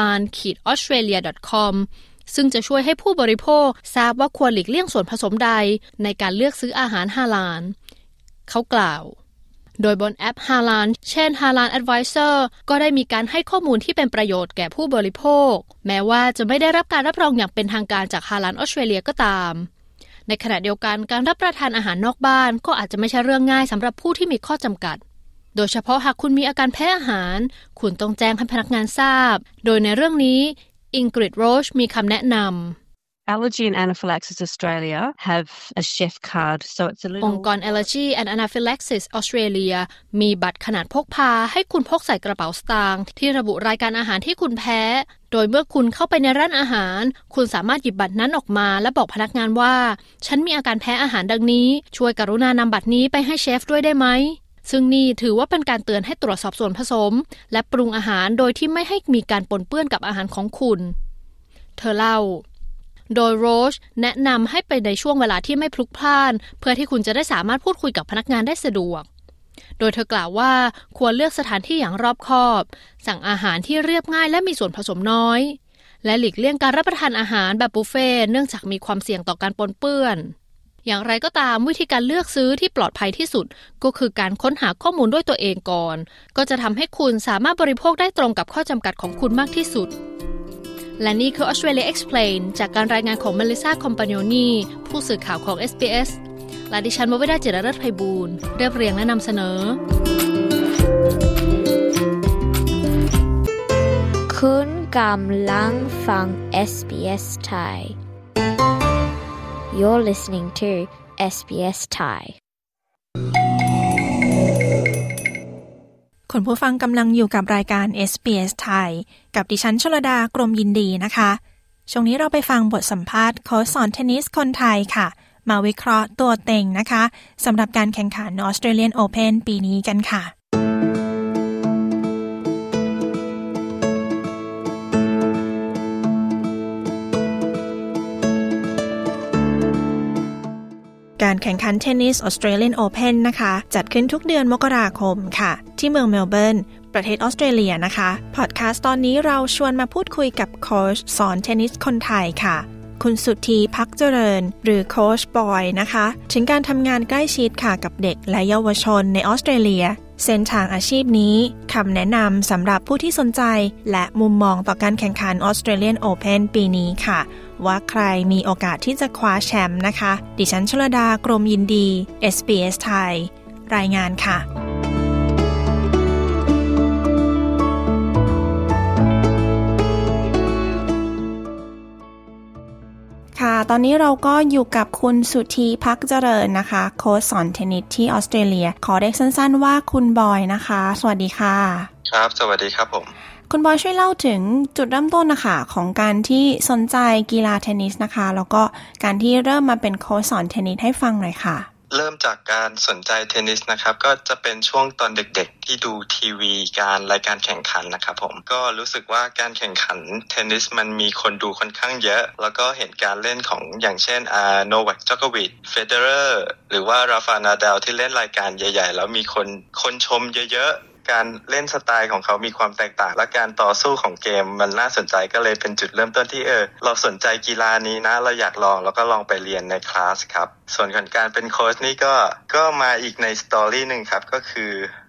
Speaker 10: halal-australia.com ซึ่งจะช่วยให้ผู้บริโภคทราบว่าควรหลีกเลี่ยงส่วนผสมใดในการเลือกซื้ออาหารฮาลาลเขากล่าวโดยบนแอปฮาลาลเช่น Halal Advisor ก็ได้มีการให้ข้อมูลที่เป็นประโยชน์แก่ผู้บริโภคแม้ว่าจะไม่ได้รับการรับรองอย่างเป็นทางการจากฮาลาลออสเตรเลียก็ตามในขณะเดียวกันการรับประทานอาหารนอกบ้านก็อาจจะไม่ใช่เรื่องง่ายสำหรับผู้ที่มีข้อจำกัดโดยเฉพาะหากคุณมีอาการแพ้อาหารคุณต้องแจ้งให้พนักงานทราบโดยในเรื่องนี้อิงกริด โรชมีคำแนะนำ
Speaker 5: Allergy and Anaphylaxis Australia have a chef card, so it's a little...
Speaker 10: องค์กร Allergy and Anaphylaxis Australia มีบัตรขนาดพกพาให้คุณพกใส่กระเป๋าสตางค์ที่ระบุรายการอาหารที่คุณแพ้โดยเมื่อคุณเข้าไปในร้านอาหารคุณสามารถหยิบบัตรนั้นออกมาและบอกพนักงานว่าฉันมีอาการแพ้อาหารดังนี้ช่วยกรุณานำบัตรนี้ไปให้เชฟด้วยได้ไหมซึ่งนี่ถือว่าเป็นการเตือนให้ตรวจสอบส่วนผสมและปรุงอาหารโดยที่ไม่ให้มีการปนเปื้อนกับอาหารของคุณเธอเล่าโดยโรชแนะนำให้ไปในช่วงเวลาที่ไม่พลุกพล่านเพื่อที่คุณจะได้สามารถพูดคุยกับพนักงานได้สะดวกโดยเธอกล่าวว่าควรเลือกสถานที่อย่างรอบคอบสั่งอาหารที่เรียบง่ายและมีส่วนผสมน้อยและหลีกเลี่ยงการรับประทานอาหารแบบบุฟเฟ่ต์เนื่องจากมีความเสี่ยงต่อการปนเปื้อนอย่างไรก็ตามวิธีการเลือกซื้อที่ปลอดภัยที่สุดก็คือการค้นหาข้อมูลด้วยตัวเองก่อนก็จะทำให้คุณสามารถบริโภคได้ตรงกับข้อจำกัดของคุณมากที่สุดและนี่คือ Australia Explain จากการรายงานของเมลิซาคอมปาโญนีผู้สื่อข่าวของ SBS และดิฉันววิดาจิรฤทธิ์ไพบูลย์เรียบเรียงและนำเสนอ
Speaker 18: คุณกำลังฟัง SBS Thai You're listening to SBS Thai
Speaker 3: คุณผู้ฟังกำลังอยู่กับรายการ SBS ไทยกับดิฉันชลดากรมยินดีนะคะช่วงนี้เราไปฟังบทสัมภาษณ์โค้ชสอนเทนนิสคนไทยค่ะมาวิเคราะห์ตัวเต็งนะคะสำหรับการแข่งขัน Australian Open ปีนี้กันค่ะการแข่งขันเทนนิส Australian Open นะคะจัดขึ้นทุกเดือนมกราคมค่ะที่เมืองเมลเบิร์นประเทศออสเตรเลียนะคะพอดแคสต์ตอนนี้เราชวนมาพูดคุยกับโค้ชสอนเทนนิสคนไทยค่ะคุณสุธีพักเจริญหรือโค้ชบอยนะคะถึงการทำงานใกล้ชิดค่ะกับเด็กและเยาวชนในออสเตรเลียเส้นทางอาชีพนี้คำแนะนำสำหรับผู้ที่สนใจและมุมมองต่อการแข่งขัน Australian Open ปีนี้ค่ะว่าใครมีโอกาสที่จะคว้าแชมป์นะคะดิฉันชลดากรมยินดี SBS ไทยรายงานค่ะค่ะตอนนี้เราก็อยู่กับคุณสุธีพักเจริญนะคะโค้ชสอนเทนนิสที่ออสเตรเลียขอเรียกสั้นๆว่าคุณบอยนะคะสวัสดีค่ะ
Speaker 4: ครับสวัสดีครับผม
Speaker 3: คุณบอยช่วยเล่าถึงจุดเริ่มต้นนะคะของการที่สนใจกีฬาเทนนิสนะคะแล้วก็การที่เริ่มมาเป็นโค้ชสอนเทนนิสให้ฟังหน่อยค่ะ
Speaker 4: เริ่มจากการสนใจเทนนิสนะครับก็จะเป็นช่วงตอนเด็กๆที่ดูทีวีรายการแข่งขันนะครับผมก็รู้สึกว่าการแข่งขันเทนนิสมันมีคนดูค่อนข้างเยอะแล้วก็เห็นการเล่นของอย่างเช่นโนวัค จ็อกโควิช เฟเดอเรอร์หรือว่าราฟา นาดาลที่เล่นรายการใหญ่ๆแล้วมีคนชมเยอะๆการเล่นสไตล์ของเขามีความแตกต่างและการต่อสู้ของเกมมันน่าสนใจก็เลยเป็นจุดเริ่มต้นที่เราสนใจกีฬานี้นะเราอยากลองแล้วก็ลองไปเรียนในคลาสครับส่วนของการเป็นโค้ชนี่ก็มาอีกในสตอรี่นึงครับก็คือ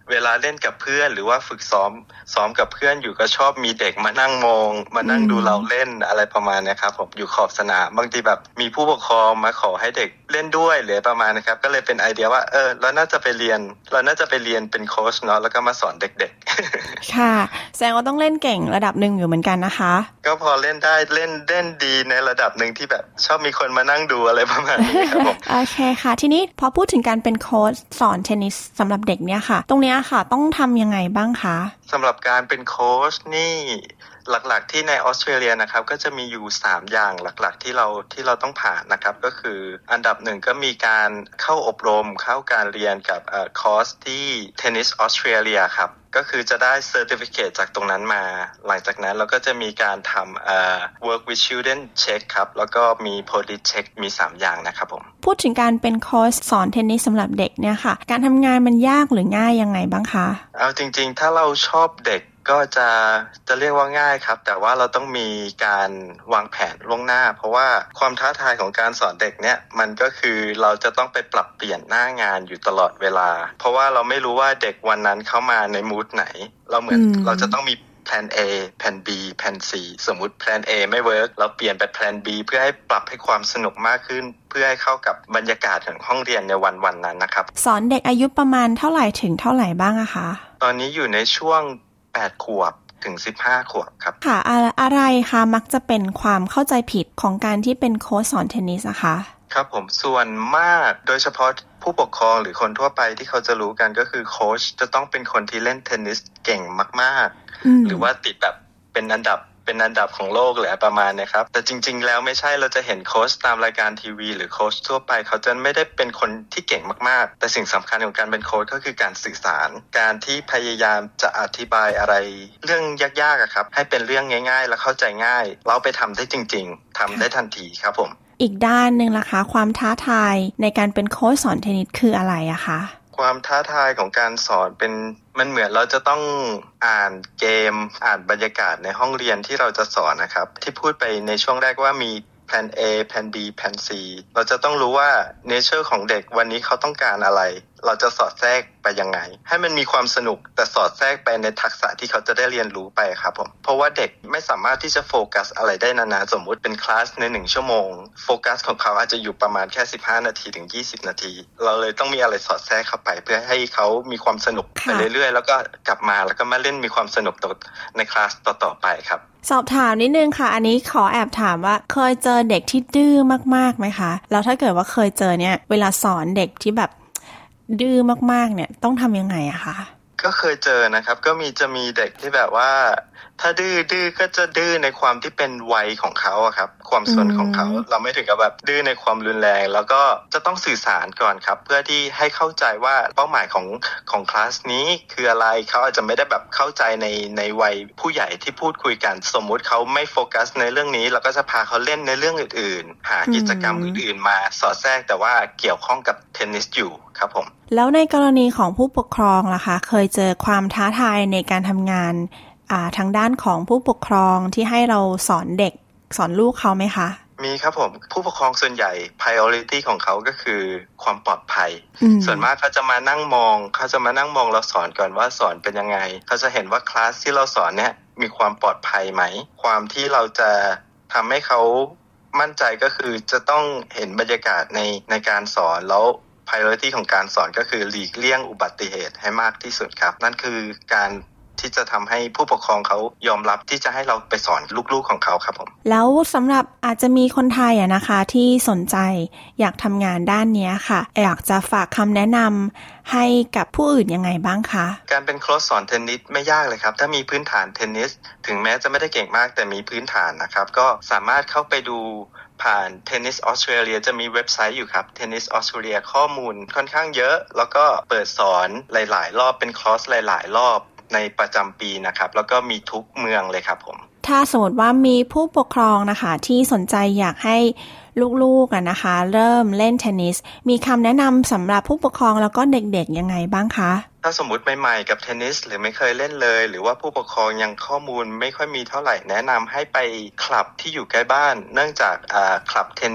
Speaker 4: เวลาเล่นกับเพื่อนหรือว่าฝึกซ้อมกับเพื่อนอยู่ก็ชอบมีเด็กมานั่งมองมานั่งดูเราเล่นอะไรประมาณนี้ครับผมอยู่ขอบสนามบางทีแบบมีผู้ปกครองมาขอให้เด็กเล่นด้วยหรือประมาณนะครับก็เลยเป็นไอเดียว่าเราน่าจะไปเรียนเป็นโค้ชเนาะแล้วก็มาสอนเด็กๆ
Speaker 3: ค่ะแสดงว่าต้องเล่นเก่งระดับนึงอยู่เหมือนกันนะคะ
Speaker 4: ก็พอเล่นได้เล่นดีในระดับนึงที่แบบชอบมีคนมานั่งดูอะไรประมาณนี้ครับผม
Speaker 3: โอเคค่ะทีนี้พอพูดถึงการเป็นโค้ชสอนเทนนิสสำหรับเด็กเนี่ยค่ะตรงเนี้ยค่ะต้องทำยังไงบ้างคะ
Speaker 4: สำหรับการเป็นโค้ชนี่หลักๆที่ในออสเตรเลียนะครับก็จะมีอยู่3อย่างหลักๆที่เราต้องผ่านนะครับก็คืออันดับ1ก็มีการเข้าอบรมเข้าการเรียนกับคอร์สที่เทนนิสออสเตรเลียครับก็คือจะได้เซอร์ติฟิเคตจากตรงนั้นมาหลังจากนั้นเราก็จะมีการทำwork with children check ครับแล้วก็มี police check มี3อย่างนะครับผม
Speaker 3: พูดถึงการเป็นโค้ชสอนเทนนิสสำหรับเด็กเนี่ยค่ะการทำงานมันยากหรือง่ายยังไงบ้างคะ
Speaker 4: เอาจริงๆถ้าเราชอบเด็กก็จะเรียกว่าง่ายครับแต่ว่าเราต้องมีการวางแผนล่วงหน้าเพราะว่าความท้าทายของการสอนเด็กเนี่ยมันก็คือเราจะต้องไปปรับเปลี่ยนหน้างานอยู่ตลอดเวลาเพราะว่าเราไม่รู้ว่าเด็กวันนั้นเข้ามาในมูดไหนเราจะต้องมีแพลน A แพลน B แพลน C สมมุติแพลน A ไม่เวิร์กเราเปลี่ยนไปแพลน B เพื่อให้ปรับให้ความสนุกมากขึ้นเพื่อให้เข้ากับบรรยากาศของห้องเรียนในวันนั้นนะครับ
Speaker 3: สอนเด็กอายุประมาณเท่าไหร่ถึงเท่าไหร่บ้างอะคะ
Speaker 4: ตอนนี้อยู่ในช่วง8 ขวบถึง15 ขวบครับ
Speaker 3: ค่ะอะไรคะมักจะเป็นความเข้าใจผิดของการที่เป็นโค้ชสอนเทนนิสอะคะ
Speaker 4: ครับผมส่วนมากโดยเฉพาะผู้ปกครองหรือคนทั่วไปที่เขาจะรู้กันก็คือโค้ชจะต้องเป็นคนที่เล่นเทนนิสเก่งมากๆหรือว่าติดแบบเป็นอันดับของโลกหรือประมาณนะครับแต่จริงๆแล้วไม่ใช่เราจะเห็นโค้ชตามรายการทีวีหรือโค้ชทั่วไปเขาจะไม่ได้เป็นคนที่เก่งมากๆแต่สิ่งสำคัญของการเป็นโค้ชก็คือการสื่อสารการที่พยายามจะอธิบายอะไรเรื่องยากๆครับให้เป็นเรื่องง่ายๆและเข้าใจง่ายเราไปทำได้จริงๆทำได้ทันทีครับผม
Speaker 3: อีกด้านนึงล่ะคะความท้าทายในการเป็นโค้ชสอนเทนนิสคืออะไรอะคะ
Speaker 4: ความท้าทายของการสอนมันเหมือนเราจะต้องอ่านเกมอ่านบรรยากาศในห้องเรียนที่เราจะสอนนะครับที่พูดไปในช่วงแรกว่ามีแพลน A แพลน B แพลน C เราจะต้องรู้ว่าเนเจอร์ของเด็กวันนี้เขาต้องการอะไรเราจะสอดแทรกไปยังไงให้มันมีความสนุกแต่สอดแทรกไปในทักษะที่เขาจะได้เรียนรู้ไปครับผมเพราะว่าเด็กไม่สามารถที่จะโฟกัสอะไรได้นานๆสมมุติเป็นคลาสใน1ชั่วโมงโฟกัสของเขาอาจจะอยู่ประมาณแค่15นาทีถึง20นาทีเราเลยต้องมีอะไรสอดแทรกเข้าไปเพื่อให้เขามีความสนุกไปเรื่อยๆแล้วก็กลับมาแล้วก็มาเล่นมีความสนุกในคลาสต่อๆไปครับ
Speaker 3: สอบถามนิดนึงค่ะอันนี้ขอแอบถามว่าเคยเจอเด็กที่ดื้อมากๆไหมคะแล้วถ้าเกิดว่าเคยเจอเนี่ยเวลาสอนเด็กที่แบบดื้อมากๆเนี่ยต้องทำยังไงอะคะ
Speaker 4: ก็เคยเจอนะครับก็จะมีเด็กที่แบบว่าถ้าดื้อก็จะดื้อในความที่เป็นวัยของเขาอะครับความสนของเขาเราไม่ถึงกับแบบดื้อในความรุนแรงแล้วก็จะต้องสื่อสารก่อนครับเพื่อที่ให้เข้าใจว่าเป้าหมายของคลาสนี้คืออะไรเขาอาจจะไม่ได้แบบเข้าใจในวัยผู้ใหญ่ที่พูดคุยกันสมมุติเขาไม่โฟกัสในเรื่องนี้เราก็จะพาเขาเล่นในเรื่องอื่นๆหากิจกรรมอื่นๆมาสอดแทรกแต่ว่าเกี่ยวข้องกับเทนนิสอยู่ครับผม
Speaker 3: แล้วในกรณีของผู้ปกครองล่ะคะเคยเจอความท้าทายในการทำงานทางด้านของผู้ปกครองที่ให้เราสอนเด็กสอนลูกเขาไหมคะ
Speaker 4: มีครับผมผู้ปกครองส่วนใหญ่ priority ของเขาก็คือความปลอดภัยส่วนมากเขาจะมานั่งมองเราสอนก่อนว่าสอนเป็นยังไงเขาจะเห็นว่าคลาสที่เราสอนเนี่ยมีความปลอดภัยไหมความที่เราจะทำให้เขามั่นใจก็คือจะต้องเห็นบรรยากาศในการสอนแล้ว priority ของการสอนก็คือหลีกเลี่ยงอุบัติเหตุให้มากที่สุดครับนั่นคือการที่จะทำให้ผู้ปกครองเขายอมรับที่จะให้เราไปสอนลูกๆของเขาครับผม
Speaker 3: แล้วสำหรับอาจจะมีคนไทยนะคะที่สนใจอยากทำงานด้านนี้ค่ะอยากจะฝากคำแนะนำให้กับผู้อื่นยังไงบ้างคะ
Speaker 4: การเป็นโค้ชสอนเทนนิสไม่ยากเลยครับถ้ามีพื้นฐานเทนนิสถึงแม้จะไม่ได้เก่งมากแต่มีพื้นฐานนะครับก็สามารถเข้าไปดูผ่านเทนนิสออสเตรเลียจะมีเว็บไซต์อยู่ครับเทนนิสออสเตรเลียข้อมูลค่อนข้างเยอะแล้วก็เปิดสอนหลายๆรอบเป็นคอร์สหลายๆรอบในประจำปีนะครับแล้วก็มีทุกเมืองเลยครับผม
Speaker 3: ถ้าสมมติว่ามีผู้ปกครองนะคะที่สนใจอยากให้ลูกๆนะคะเริ่มเล่นเทนนิสมีคำแนะนำสำหรับผู้ปกครองแล้วก็เด็กๆยังไงบ้างคะ
Speaker 4: ถ้าสมมุติใหม่ๆกับเทนนิสหรือไม่เคยเล่นเลยหรือว่าผู้ปกครองยังข้อมูลไม่ค่อยมีเท่าไหร่แนะนำให้ไปคลับที่อยู่ใกล้บ้านเนื่องจากคลับเทนนิส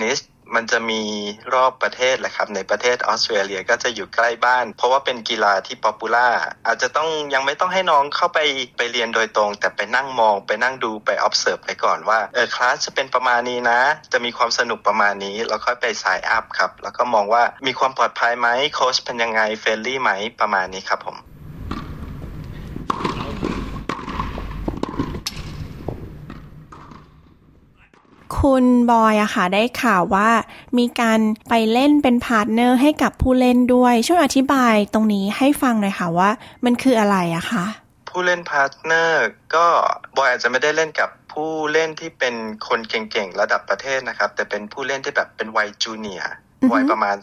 Speaker 4: มันจะมีรอบประเทศแหละครับในประเทศออสเตรเลียก็จะอยู่ใกล้บ้านเพราะว่าเป็นกีฬาที่ป๊อปปูล่าอาจจะต้องยังไม่ต้องให้น้องเข้าไปเรียนโดยตรงแต่ไปนั่งมองไปนั่งดูไป observe ไปก่อนว่าคลาสจะเป็นประมาณนี้นะจะมีความสนุกประมาณนี้แล้วค่อยไป sign up ครับแล้วก็มองว่ามีความปลอดภัยไหมโค้ชเป็นยังไงเฟรนลี่ไหมประมาณนี้ครับผม
Speaker 3: คุณบอยอะค่ะได้ข่าวว่ามีการไปเล่นเป็นพาร์ทเนอร์ให้กับผู้เล่นด้วยช่วยอธิบายตรงนี้ให้ฟังหน่อยค่ะว่ามันคืออะไรอะคะ
Speaker 4: ผู้เล่นพาร์ทเนอร์ก็บอยอาจจะไม่ได้เล่นกับผู้เล่นที่เป็นคนเก่งๆระดับประเทศนะครับแต่เป็นผู้เล่นที่แบบเป็นวัยจูเนียร์วัยประมาณ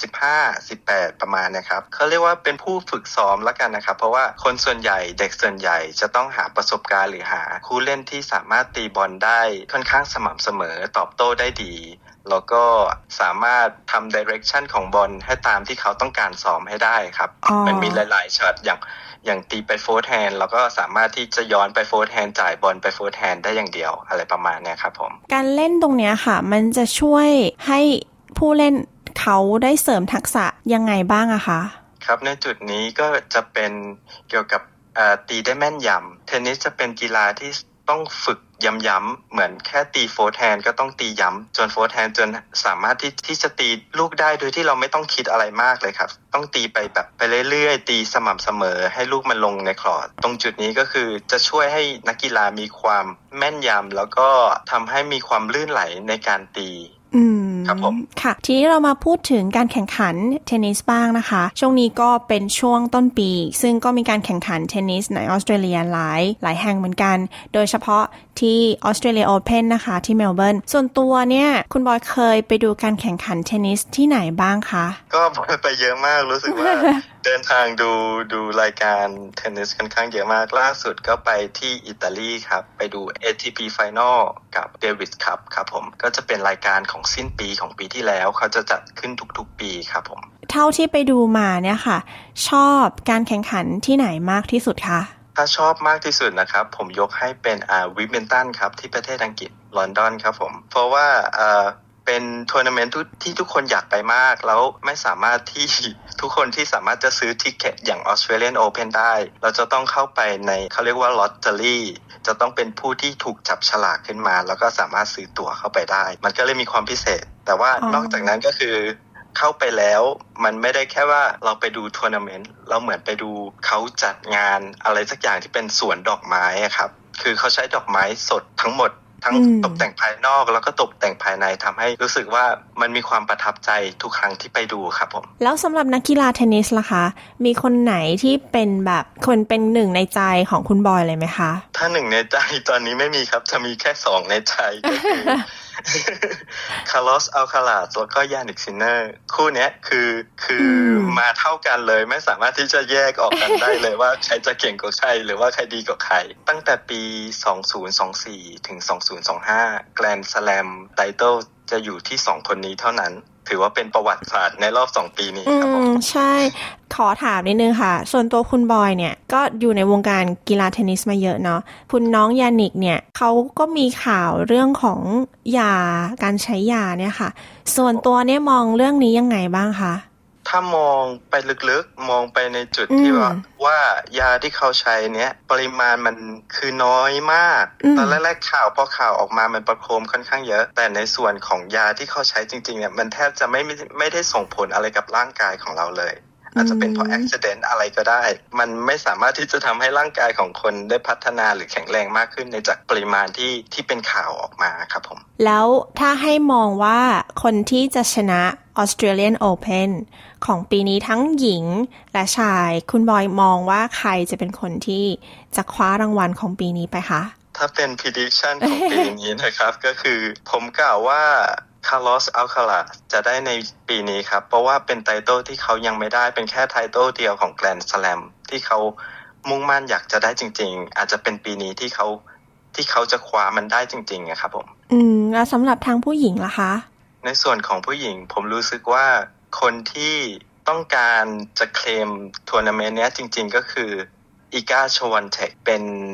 Speaker 4: 15-18ประมาณนะครับเขาเรียกว่าเป็นผู้ฝึกซ้อมแล้วกันนะครับเพราะว่าคนส่วนใหญ่เด็กส่วนใหญ่จะต้องหาประสบการณ์หรือหาคู่เล่นที่สามารถตีบอลได้ค่อนข้างสม่ำเสมอตอบโต้ได้ดีแล้วก็สามารถทำ direction ของบอลให้ตามที่เขาต้องการซ้อมให้ได้ครับมันมีหลายๆช็อตอย่างตีไปโฟร์แฮนด์แล้วก็สามารถที่จะย้อนไปโฟร์แฮนด์จ่ายบอลไปโฟร์แฮนด์ได้อย่างเดียวอะไรประมาณนี้ครับผม
Speaker 3: การเล่นตรงเนี้ยค่ะมันจะช่วยให้ผู้เล่นเขาได้เสริมทักษะยังไงบ้างอะคะ
Speaker 4: ครับในจุดนี้ก็จะเป็นเกี่ยวกับตีได้แม่นยำเทนนิสจะเป็นกีฬาที่ต้องฝึกย้ำๆเหมือนแค่ตีโฟร์แฮนด์ก็ต้องตีย้ำจนโฟร์แฮนด์จนสามารถที่จะตีลูกได้โดยที่เราไม่ต้องคิดอะไรมากเลยครับต้องตีไปแบบไปเรื่อยๆตีสม่ำเสมอให้ลูกมันลงในคอร์ตตรงจุดนี้ก็คือจะช่วยให้นักกีฬามีความแม่นยำแล้วก็ทำให้มีความลื่นไหลในการตีครับผม
Speaker 3: ค่ะทีนี้เรามาพูดถึงการแข่งขันเทนนิสบ้างนะคะช่วงนี้ก็เป็นช่วงต้นปีซึ่งก็มีการแข่งขันเทนนิสในออสเตรเลียหลายแห่งเหมือนกันโดยเฉพาะที่ออสเตรเลียโอเพ่นนะคะที่เมลเบิร์นส่วนตัวเนี่ยคุณบอยเคยไปดูการแข่งขันเทนนิสที่ไหนบ้างคะ
Speaker 4: ก็ไปเยอะมากรู้สึกว่า เดินทางดูรายการเทนนิสค่อนข้างเยอะมากล่าสุดก็ไปที่อิตาลีครับไปดู ATP Final กับ Davis Cup ครับผมก็จะเป็นรายการของสิ้นปีของปีที่แล้วเขาจะจัดขึ้นทุกๆปีครับผม
Speaker 3: เท่าที่ไปดูมาเนี่ยค่ะชอบการแข่งขันที่ไหนมากที่สุดคะ
Speaker 4: ถ้าชอบมากที่สุดนะครับผมยกให้เป็นวิมเบิลตันครับที่ประเทศอังกฤษลอนดอนครับผมเพราะว่าเป็นทัวร์นาเมนต์ที่ทุกคนอยากไปมากแล้วไม่สามารถที่ทุกคนที่สามารถจะซื้อทิเก็ตอย่าง Australian Open ได้เราจะต้องเข้าไปในเขาเรียกว่าลอตเตอรี่จะต้องเป็นผู้ที่ถูกจับฉลากขึ้นมาแล้วก็สามารถซื้อตั๋วเข้าไปได้มันก็เลยมีความพิเศษแต่ว่านอกจากนั้นก็คือเข้าไปแล้วมันไม่ได้แค่ว่าเราไปดูทัวร์นาเมนต์เราเหมือนไปดูเขาจัดงานอะไรสักอย่างที่เป็นสวนดอกไม้ครับคือเขาใช้ดอกไม้สดทั้งหมดทั้งตกแต่งภายนอกแล้วก็ตกแต่งภายในทำให้รู้สึกว่ามันมีความประทับใจทุกครั้งที่ไปดูครับผม
Speaker 3: แล้วสำหรับนักกีฬาเทนนิสล่ะคะมีคนไหนที่เป็นแบบคนเป็นหนึ่งในใจของคุณบอยเลยไหมคะ
Speaker 4: ถ้าหนึ่งในใจตอนนี้ไม่มีครับจะมีแค่สองในใจก็คือคาร์ลอส อัลคาราสแล้วก็ยานิก ซินเนอร์คู่นี้คือมาเท่ากันเลยไม่สามารถที่จะแยกออกกันได้เลยว่าใครจะเก่งกว่าใครหรือว่าใครดีกว่าใครตั้งแต่ปี2024ถึง2025แกรนด์สแลมไทเทิลจะอยู่ที่2คนนี้เท่านั้นถือว่าเป็นประวัติศาสตร์ในรอบ2ปีนี้ครับผม
Speaker 3: ใช่ขอถามนิดนึงค่ะส่วนตัวคุณบอยเนี่ยก็อยู่ในวงการกีฬาเทนนิสมาเยอะเนาะคุณน้องยานิกเนี่ยเขาก็มีข่าวเรื่องของยาการใช้ยาเนี่ยค่ะส่วนตัวเนี่ยมองเรื่องนี้ยังไงบ้างคะ
Speaker 4: ถ้ามองไปลึกๆมองไปในจุดที่ว่ายาที่เขาใช้เนี้ยปริมาณมันคือน้อยมากตอนแรกๆพอข่าวออกมามันประโคมค่อนข้างเยอะแต่ในส่วนของยาที่เขาใช้จริงๆเนี่ยมันแทบจะไม่ได้ส่งผลอะไรกับร่างกายของเราเลยอาจจะเป็นเพราะอุบัติเหตุอะไรก็ได้มันไม่สามารถที่จะทำให้ร่างกายของคนได้พัฒนาหรือแข็งแรงมากขึ้นในจากปริมาณที่เป็นข่าวออกมาครับผม
Speaker 3: แล้วถ้าให้มองว่าคนที่จะชนะ Australian Open ของปีนี้ทั้งหญิงและชายคุณบอยมองว่าใครจะเป็นคนที่จะคว้ารางวัลของปีนี้ไปคะ
Speaker 4: ถ้าเป็น prediction ของปีนี้นะครับก็คือผมกล่าวว่าคาร์ลอส อัลคาราสจะได้ในปีนี้ครับเพราะว่าเป็นไทเทิลที่เขายังไม่ได้เป็นแค่ไทเทิลเดียวของแกรนด์สแลมที่เขามุ่งมั่นอยากจะได้จริงๆอาจจะเป็นปีนี้ที่เขาจะคว้ามันได้จริงๆนะครับผม
Speaker 3: แล้วสำหรับทางผู้หญิงล่ะคะ
Speaker 4: ในส่วนของผู้หญิงผมรู้สึกว่าคนที่ต้องการจะเคลมทัวร์นาเมนต์นี้จริงๆก็คืออีกา ชวันเทคเป็น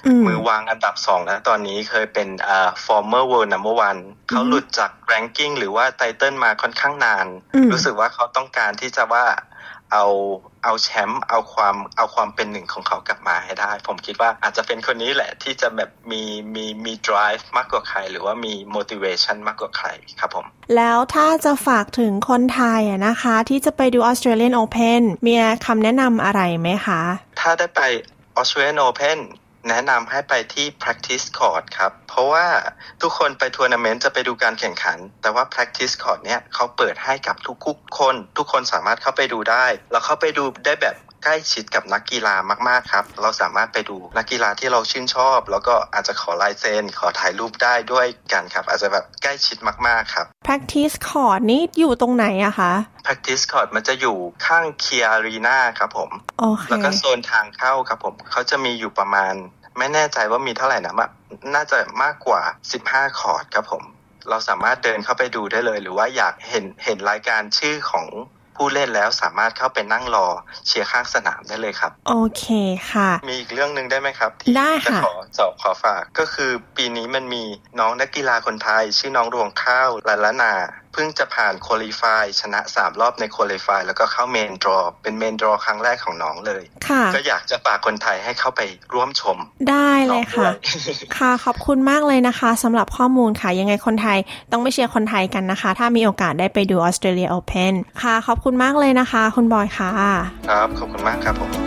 Speaker 4: มือวางอันดับ2แล้วตอนนี้เคยเป็นformer world number 1เขาหลุดจาก ranking หรือว่าไตเติ้ลมาค่อนข้างนานรู้สึกว่าเขาต้องการที่จะว่าเอาแชมป์เอาความเป็นหนึ่งของเขากลับมาให้ได้ผมคิดว่าอาจจะเป็นคนนี้แหละที่จะแบบมี drive มากกว่าใครหรือว่ามี motivation มากกว่าใครครับผม
Speaker 19: แล้วถ้าจะฝากถึงคนไทยนะคะที่จะไปดู Australian Open มีคำแนะนำอะไรไหมคะ
Speaker 4: ถ้าได้ไป Australian Openแนะนำให้ไปที่ practice court ครับเพราะว่าทุกคนไปทัวร์นาเมนต์จะไปดูการแข่งขันแต่ว่า practice court เนี่ยเขาเปิดให้กับทุกคนสามารถเข้าไปดูได้แล้วเข้าไปดูได้แบบใกล้ชิดกับนักกีฬามากๆครับเราสามารถไปดูนักกีฬาที่เราชื่นชอบแล้วก็อาจจะขอลายเซ็นขอถ่ายรูปได้ด้วยกันครับอาจจะแบบใกล้ชิดมากๆครับ
Speaker 19: practice court นี่อยู่ตรงไหนอะคะ
Speaker 4: practice court มันจะอยู่ข้าง Kia Arena ครับผม
Speaker 19: okay.
Speaker 4: แล้วก็โซนทางเข้าครับผมเขาจะมีอยู่ประมาณไม่แน่ใจว่ามีเท่าไหร่นะน่าจะมากกว่า15คอร์ตครับผมเราสามารถเดินเข้าไปดูได้เลยหรือว่าอยากเห็นรายการชื่อของผู้เล่นแล้วสามารถเข้าไปนั่งรอเชียร์ข้างสนามได้เลยครับ
Speaker 19: โอเคค่ะ
Speaker 4: มีอีกเรื่องนึงได้ไหมครับที่จะขอฝากก็คือปีนี้มันมีน้องนักกีฬาคนไทยชื่อน้องรวงข้าวลัลนาเพิ่งจะผ่านโควอลิฟายชนะ3รอบในโควอลิฟายแล้วก็เข้าเมนดรอเป็นเมนดรอครั้งแรกของน้องเลยก็อยากจะฝากคนไทยให้เข้าไปร่วมชม
Speaker 19: ได้เลยค่ะค่ะขอบคุณมากเลยนะคะสำหรับข้อมูลค่ะยังไงคนไทยต้องไปเชียร์คนไทยกันนะคะถ้ามีโอกาสได้ไปดู Australia Open ค่ะขอบคุณมากเลยนะคะคุณบอยค่ะ
Speaker 4: ครับขอบคุณมากครับผม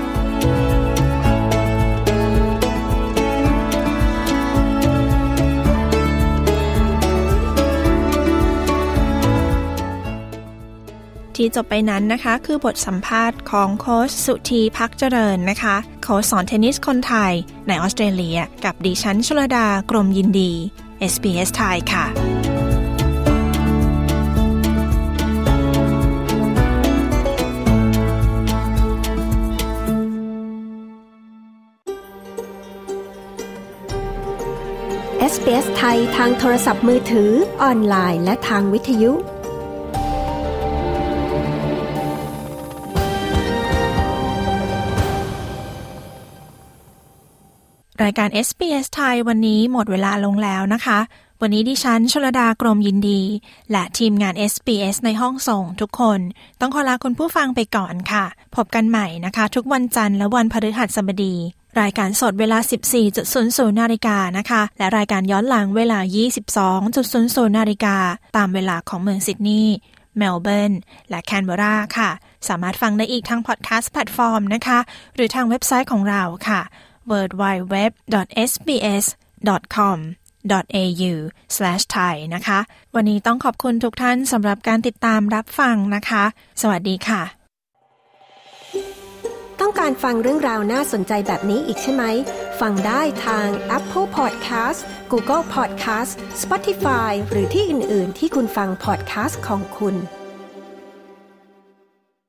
Speaker 3: ที่จบไปนั้นนะคะคือบทสัมภาษณ์ของโค้ชสุธีภักเจริญนะคะโค้ชสอนเทนนิสคนไทยในออสเตรเลียกับดิฉันชลดากรมยินดี SBS ไทยค่ะ
Speaker 1: SBS ไทยทางโทรศัพท์มือถือออนไลน์และทางวิทยุ
Speaker 3: รายการ SBS ไทยวันนี้หมดเวลาลงแล้วนะคะวันนี้ดิฉันชลดากรมยินดีและทีมงาน SBS ในห้องส่งทุกคนต้องขอลาคุณผู้ฟังไปก่อนค่ะพบกันใหม่นะคะทุกวันจันทร์และวันพฤหัสบดีรายการสดเวลา 14:00 น.นะคะและรายการย้อนหลังเวลา 22:00 น.ตามเวลาของเมืองซิดนีย์เมลเบิร์นและแคนเบอราค่ะสามารถฟังได้อีกทางพอดแคสต์แพลตฟอร์มนะคะหรือทางเว็บไซต์ของเราค่ะworldwideweb.sbs.com.au/thai นะคะวันนี้ต้องขอบคุณทุกท่านสำหรับการติดตามรับฟังนะคะสวัสดีค่ะ
Speaker 1: ต้องการฟังเรื่องราวน่าสนใจแบบนี้อีกใช่ไหมฟังได้ทาง Apple Podcast Google Podcast Spotify หรือที่อื่นๆที่คุณฟัง podcast ของคุณ